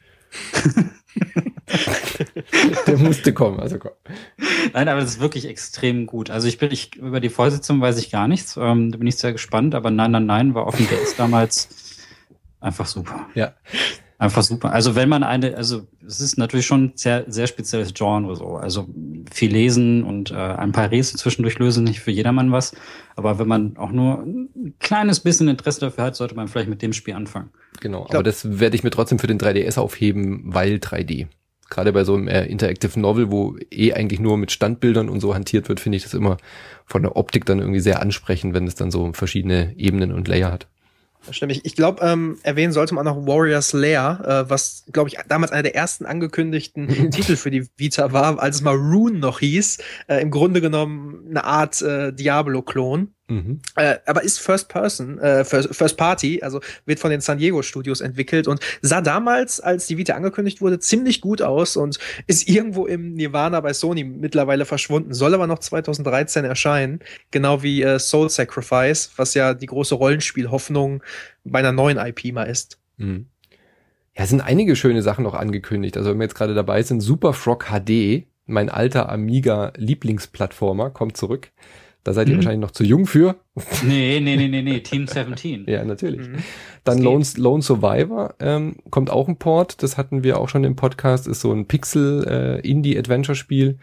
Der musste kommen, also komm. Nein, aber das ist wirklich extrem gut. Also ich bin, ich, über die Vorsitzung weiß ich gar nichts, ähm, da bin ich sehr gespannt, aber nein, nein, nein war auf dem D S damals einfach super. Ja. Einfach super. Also wenn man eine, also es ist natürlich schon sehr, sehr spezielles Genre so. Also viel lesen und äh, ein paar Rätsel zwischendurch lösen, nicht für jedermann was. Aber wenn man auch nur ein kleines bisschen Interesse dafür hat, sollte man vielleicht mit dem Spiel anfangen. Genau, glaub, aber das werde ich mir trotzdem für den drei D S aufheben, weil drei D. Gerade bei so einem äh, Interactive Novel, wo eh eigentlich nur mit Standbildern und so hantiert wird, finde ich das immer von der Optik dann irgendwie sehr ansprechend, wenn es dann so verschiedene Ebenen und Layer hat. Das stimmt. Ich, ich glaube, ähm, erwähnen sollte man auch noch Warrior's Lair, äh, was, glaube ich, damals einer der ersten angekündigten Titel für die Vita war, als es mal Rune noch hieß. Äh, Im Grunde genommen eine Art äh, Diablo-Klon. Mhm. Äh, aber ist First Person, äh, First, First Party, also wird von den San Diego Studios entwickelt und sah damals, als die Vita angekündigt wurde, ziemlich gut aus und ist irgendwo im Nirvana bei Sony mittlerweile verschwunden, soll aber noch zwanzig dreizehn erscheinen, genau wie äh, Soul Sacrifice, was ja die große Rollenspielhoffnung bei einer neuen I P mal ist. Mhm. Ja, es sind einige schöne Sachen noch angekündigt. Also wenn wir jetzt gerade dabei sind, Super Frog H D, mein alter Amiga-Lieblingsplattformer, kommt zurück. Da seid ihr Mhm. wahrscheinlich noch zu jung für. Nee, nee, nee, nee, nee, Team siebzehn. Ja, natürlich. Mhm. Dann Das Lone, Lone Survivor ähm, kommt auch ein Port. Das hatten wir auch schon im Podcast. Ist so ein Pixel-Indie-Adventure-Spiel.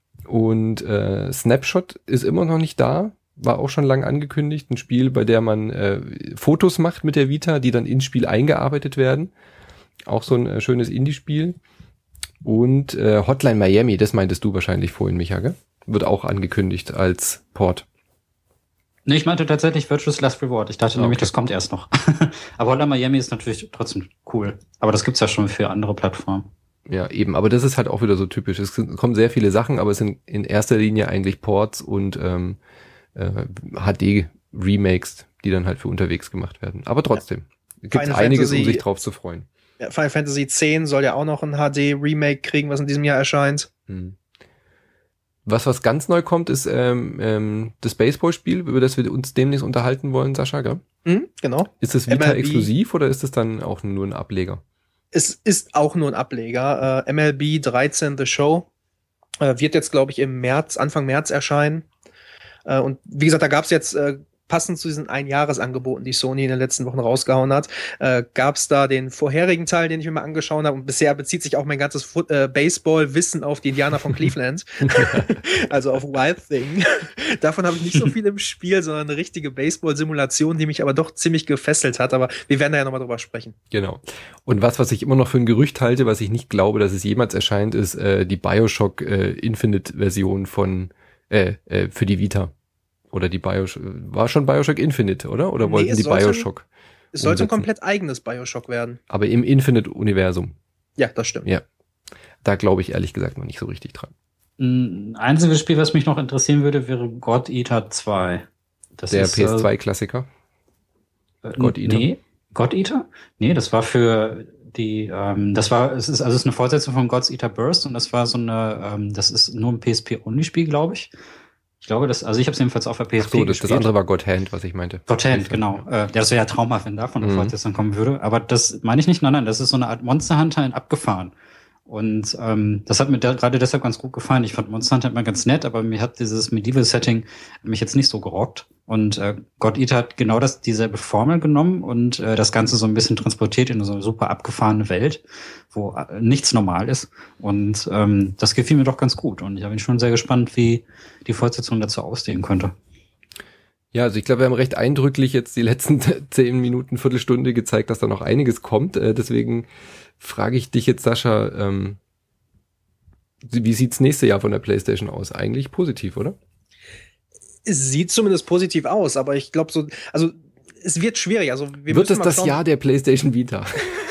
Und äh, Snapshot ist immer noch nicht da. War auch schon lang angekündigt. Ein Spiel, bei der man äh, Fotos macht mit der Vita, die dann ins Spiel eingearbeitet werden. Auch so ein äh, schönes Indie-Spiel. Und äh, Hotline Miami, das meintest du wahrscheinlich vorhin, Micha, gell? Wird auch angekündigt als Port. Nee, ich meinte tatsächlich Virtuous Last Reward. Ich dachte Ah, nämlich, okay. das kommt erst noch. Aber Hotline Miami ist natürlich trotzdem cool. Aber das gibt's ja schon für andere Plattformen. Ja, eben, aber das ist halt auch wieder so typisch. Es kommen sehr viele Sachen, aber es sind in erster Linie eigentlich Ports und ähm, äh, H D-Remakes, die dann halt für unterwegs gemacht werden. Aber trotzdem, ja. Gibt Final einiges, Fantasy- um sich drauf zu freuen. Ja, Final Fantasy X soll ja auch noch ein H D-Remake kriegen, was in diesem Jahr erscheint. Hm. Was, was ganz neu kommt, ist ähm, ähm, das Baseballspiel, über das wir uns demnächst unterhalten wollen, Sascha, gell? Mhm, genau. Ist das M L B Vita-exklusiv oder ist das dann auch nur ein Ableger? Es ist auch nur ein Ableger. Äh, M L B dreizehn The Show äh, wird jetzt, glaube ich, im März, Anfang März erscheinen. Äh, und wie gesagt, da gab es jetzt äh, passend zu diesen Einjahresangeboten, die Sony in den letzten Wochen rausgehauen hat, äh, gab es da den vorherigen Teil, den ich mir mal angeschaut habe. Und bisher bezieht sich auch mein ganzes Foot- äh, Baseball-Wissen auf die Indianer von Cleveland. Also auf Wild Thing. Davon habe ich nicht so viel im Spiel, sondern eine richtige Baseball-Simulation, die mich aber doch ziemlich gefesselt hat. Aber wir werden da ja nochmal drüber sprechen. Genau. Und was, was ich immer noch für ein Gerücht halte, was ich nicht glaube, dass es jemals erscheint, ist äh, die Bioshock äh, Infinite-Version von äh, äh, für die Vita. Oder die Bioshock, war schon Bioshock Infinite, oder? Oder Nee, wollten es die sollte- Bioshock? Es sollte ein umsetzen? komplett eigenes Bioshock werden. Aber im Infinite-Universum. Ja, das stimmt. Ja. Da glaube ich ehrlich gesagt noch nicht so richtig dran. Ein einziges Spiel, was mich noch interessieren würde, wäre God Eater zwei. Das Der ist, P S zwei Klassiker. Äh, God Eater? Nee, God Eater? Nee, das war für die, ähm, das war, es ist, also es ist eine Fortsetzung von God's Eater Burst und das war so eine, ähm, das ist nur ein P S P-Only-Spiel, glaube ich. Ich glaube, das, also ich habe es jedenfalls auf der P S P Ach so, das, das gespielt. andere war God Hand, was ich meinte. God Hand, genau. Äh, ja, das wäre ja traumhaft, wenn davon eine Mhm. Fortsetzung kommen würde. Aber das meine ich nicht, nein, nein, das ist so eine Art Monster Hunter in abgefahren. Und ähm, das hat mir da gerade deshalb ganz gut gefallen. Ich fand Monster Hunter immer ganz nett, aber mir hat dieses Medieval-Setting mich jetzt nicht so gerockt. Und äh, God Eater hat genau das dieselbe Formel genommen und äh, das Ganze so ein bisschen transportiert in so eine super abgefahrene Welt, wo äh, nichts normal ist. Und ähm, das gefiel mir doch ganz gut. Und ich bin schon sehr gespannt, wie die Fortsetzung dazu aussehen könnte. Ja, also ich glaube, wir haben recht eindrücklich jetzt die letzten zehn Minuten, Viertelstunde gezeigt, dass da noch einiges kommt. Äh, deswegen frage ich dich jetzt, Sascha, ähm, wie sieht's nächste Jahr von der PlayStation aus? Eigentlich positiv, oder? Es sieht zumindest positiv aus, aber ich glaube so, also es wird schwierig. Also wir wird es mal das schauen. Jahr der PlayStation Vita?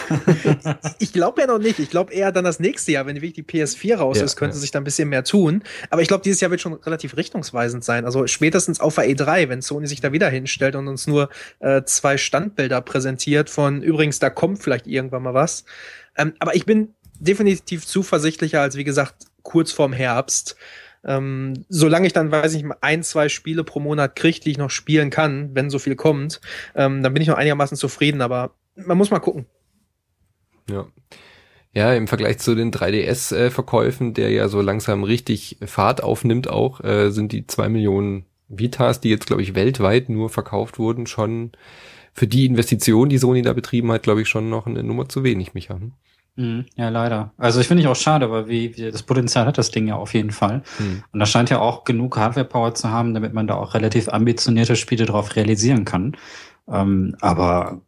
Ich glaube ja noch nicht. Ich glaube eher dann das nächste Jahr, wenn wirklich die P S vier raus ja, ist, könnte ja. sich da ein bisschen mehr tun. Aber ich glaube, dieses Jahr wird schon relativ richtungsweisend sein. Also spätestens auf der E drei, wenn Sony sich da wieder hinstellt und uns nur äh, zwei Standbilder präsentiert von, übrigens, da kommt vielleicht irgendwann mal was. Ähm, aber ich bin definitiv zuversichtlicher als, wie gesagt, kurz vorm Herbst. Ähm, solange ich dann, weiß ich nicht, ein, zwei Spiele pro Monat kriege, die ich noch spielen kann, wenn so viel kommt, ähm, dann bin ich noch einigermaßen zufrieden. Aber man muss mal gucken. Ja. Ja, im Vergleich zu den drei D S-Verkäufen, der ja so langsam richtig Fahrt aufnimmt auch, äh, sind die zwei Millionen Vitas, die jetzt, glaube ich, weltweit nur verkauft wurden, schon für die Investition, die Sony da betrieben hat, glaube ich, schon noch eine Nummer zu wenig, Micha. Mhm, ja, leider. Also ich finde ich auch schade, aber wie, wie das Potenzial hat das Ding ja auf jeden Fall. Hm. Und da scheint ja auch genug Hardware-Power zu haben, damit man da auch relativ ambitionierte Spiele drauf realisieren kann. Ähm, aber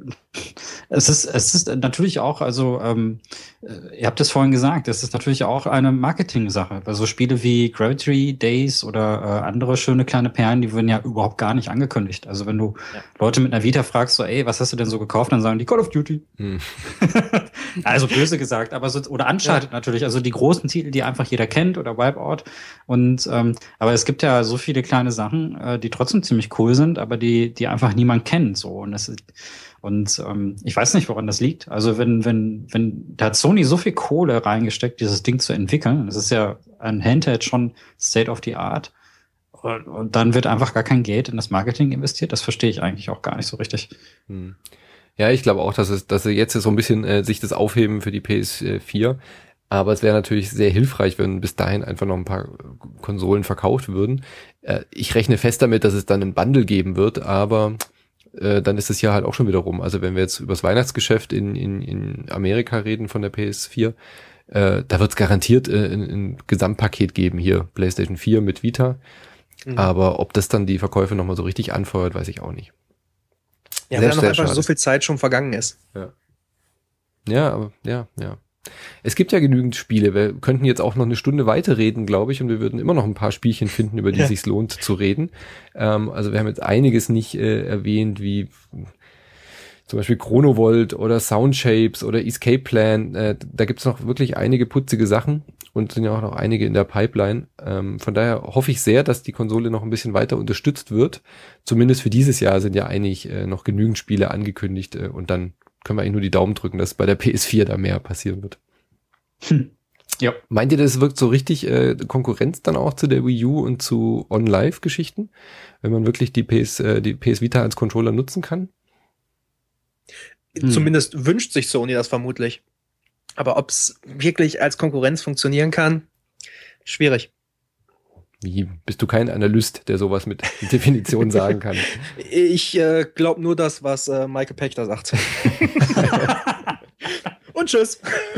es ist, es ist natürlich auch, also ähm, ihr habt es vorhin gesagt, es ist natürlich auch eine Marketing-Sache, weil so Spiele wie Gravity Days oder äh, andere schöne kleine Perlen, die werden ja überhaupt gar nicht angekündigt. Also wenn du ja. Leute mit einer Vita fragst, so, ey, was hast du denn so gekauft, dann sagen die Call of Duty. Hm. Also böse gesagt, aber so, oder Uncharted ja. natürlich, also die großen Titel, die einfach jeder kennt oder Wipeout. Und ähm, aber es gibt ja so viele kleine Sachen, äh, die trotzdem ziemlich cool sind, aber die die einfach niemand kennt. So und das ist Und ähm, ich weiß nicht, woran das liegt. Also wenn, wenn, wenn, da hat Sony so viel Kohle reingesteckt, dieses Ding zu entwickeln. Das ist ja ein Handheld schon State of the Art. Und, und dann wird einfach gar kein Geld in das Marketing investiert. Das verstehe ich eigentlich auch gar nicht so richtig. Hm. Ja, ich glaube auch, dass es, dass sie jetzt so ein bisschen äh, sich das aufheben für die P S vier. Aber es wäre natürlich sehr hilfreich, wenn bis dahin einfach noch ein paar Konsolen verkauft würden. Äh, ich rechne fest damit, dass es dann ein Bundle geben wird, aber dann ist es ja halt auch schon wieder rum. Also wenn wir jetzt über das Weihnachtsgeschäft in, in, in Amerika reden von der P S vier, äh, da wird es garantiert äh, ein, ein Gesamtpaket geben, hier PlayStation vier mit Vita. Mhm. Aber ob das dann die Verkäufe nochmal so richtig anfeuert, weiß ich auch nicht. Ja, sehr, weil noch einfach schade. So viel Zeit schon vergangen ist. Ja, ja aber ja, ja. Es gibt ja genügend Spiele. Wir könnten jetzt auch noch eine Stunde weiterreden, glaube ich, und wir würden immer noch ein paar Spielchen finden, über die ja. es sich lohnt zu reden. Ähm, also wir haben jetzt einiges nicht äh, erwähnt, wie zum Beispiel Chronovolt oder Soundshapes oder Escape Plan. Äh, da gibt's noch wirklich einige putzige Sachen und sind ja auch noch einige in der Pipeline. Ähm, von daher hoffe ich sehr, dass die Konsole noch ein bisschen weiter unterstützt wird. Zumindest für dieses Jahr sind ja eigentlich äh, noch genügend Spiele angekündigt äh, und dann können wir eigentlich nur die Daumen drücken, dass bei der P S vier da mehr passieren wird. Hm. Ja. Meint ihr, das wirkt so richtig äh, Konkurrenz dann auch zu der Wii U und zu On-Live-Geschichten? Wenn man wirklich die P S, äh, die P S Vita als Controller nutzen kann? Hm. Zumindest wünscht sich Sony das vermutlich. Aber ob es wirklich als Konkurrenz funktionieren kann, schwierig. Wie? Bist du kein Analyst, der sowas mit Definition sagen kann? Ich äh, glaube nur das, was äh, Michael Pachter sagt. Und tschüss.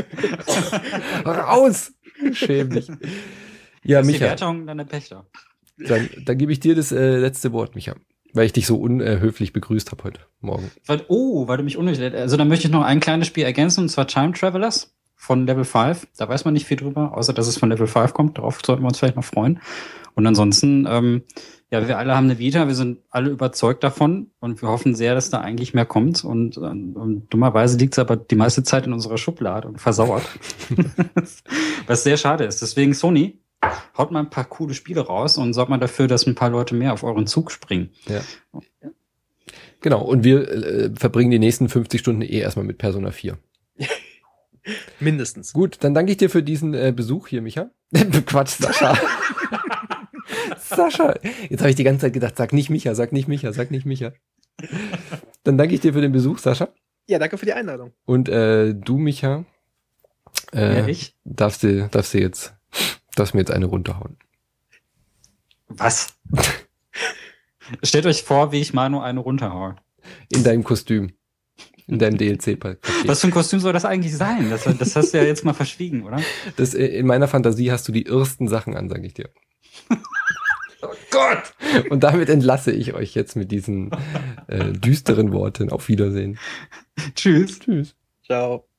Raus! Schäm dich. Ja, das ist Micha. Die Wertung dann der Pächter. Dann, dann gebe ich dir das äh, letzte Wort, Micha. Weil ich dich so unhöflich begrüßt habe heute Morgen. Weil, oh, weil du mich unhöflich... Also dann möchte ich noch ein kleines Spiel ergänzen, und zwar Time Travelers von Level fünf. Da weiß man nicht viel drüber, außer dass es von Level fünf kommt. Darauf sollten wir uns vielleicht noch freuen. Und ansonsten, ähm, ja, wir alle haben eine Vita, wir sind alle überzeugt davon und wir hoffen sehr, dass da eigentlich mehr kommt. Und, und, und dummerweise liegt es aber die meiste Zeit in unserer Schublade und versauert. Was sehr schade ist. Deswegen, Sony, haut mal ein paar coole Spiele raus und sorgt mal dafür, dass ein paar Leute mehr auf euren Zug springen. Ja. Genau, und wir äh, verbringen die nächsten fünfzig Stunden eh erstmal mit Persona vier. Mindestens. Gut, dann danke ich dir für diesen äh, Besuch hier, Micha. Quatsch, Sascha. Sascha. Jetzt habe ich die ganze Zeit gedacht, sag nicht Micha, sag nicht Micha, sag nicht Micha. Dann danke ich dir für den Besuch, Sascha. Ja, danke für die Einladung. Und äh, du, Micha, Äh, Ja, ich? Darfst du, darfst du jetzt, darfst mir jetzt eine runterhauen. Was? Stellt euch vor, wie ich Manu eine runterhaue. In deinem Kostüm. In deinem D L C-Paket. Was für ein Kostüm soll das eigentlich sein? Das, das hast du ja jetzt mal verschwiegen, oder? Das, in meiner Fantasie hast du die irrsten Sachen an, sag ich dir. Oh Gott! Und damit entlasse ich euch jetzt mit diesen äh, düsteren Worten. Auf Wiedersehen. Tschüss. Tschüss. Ciao.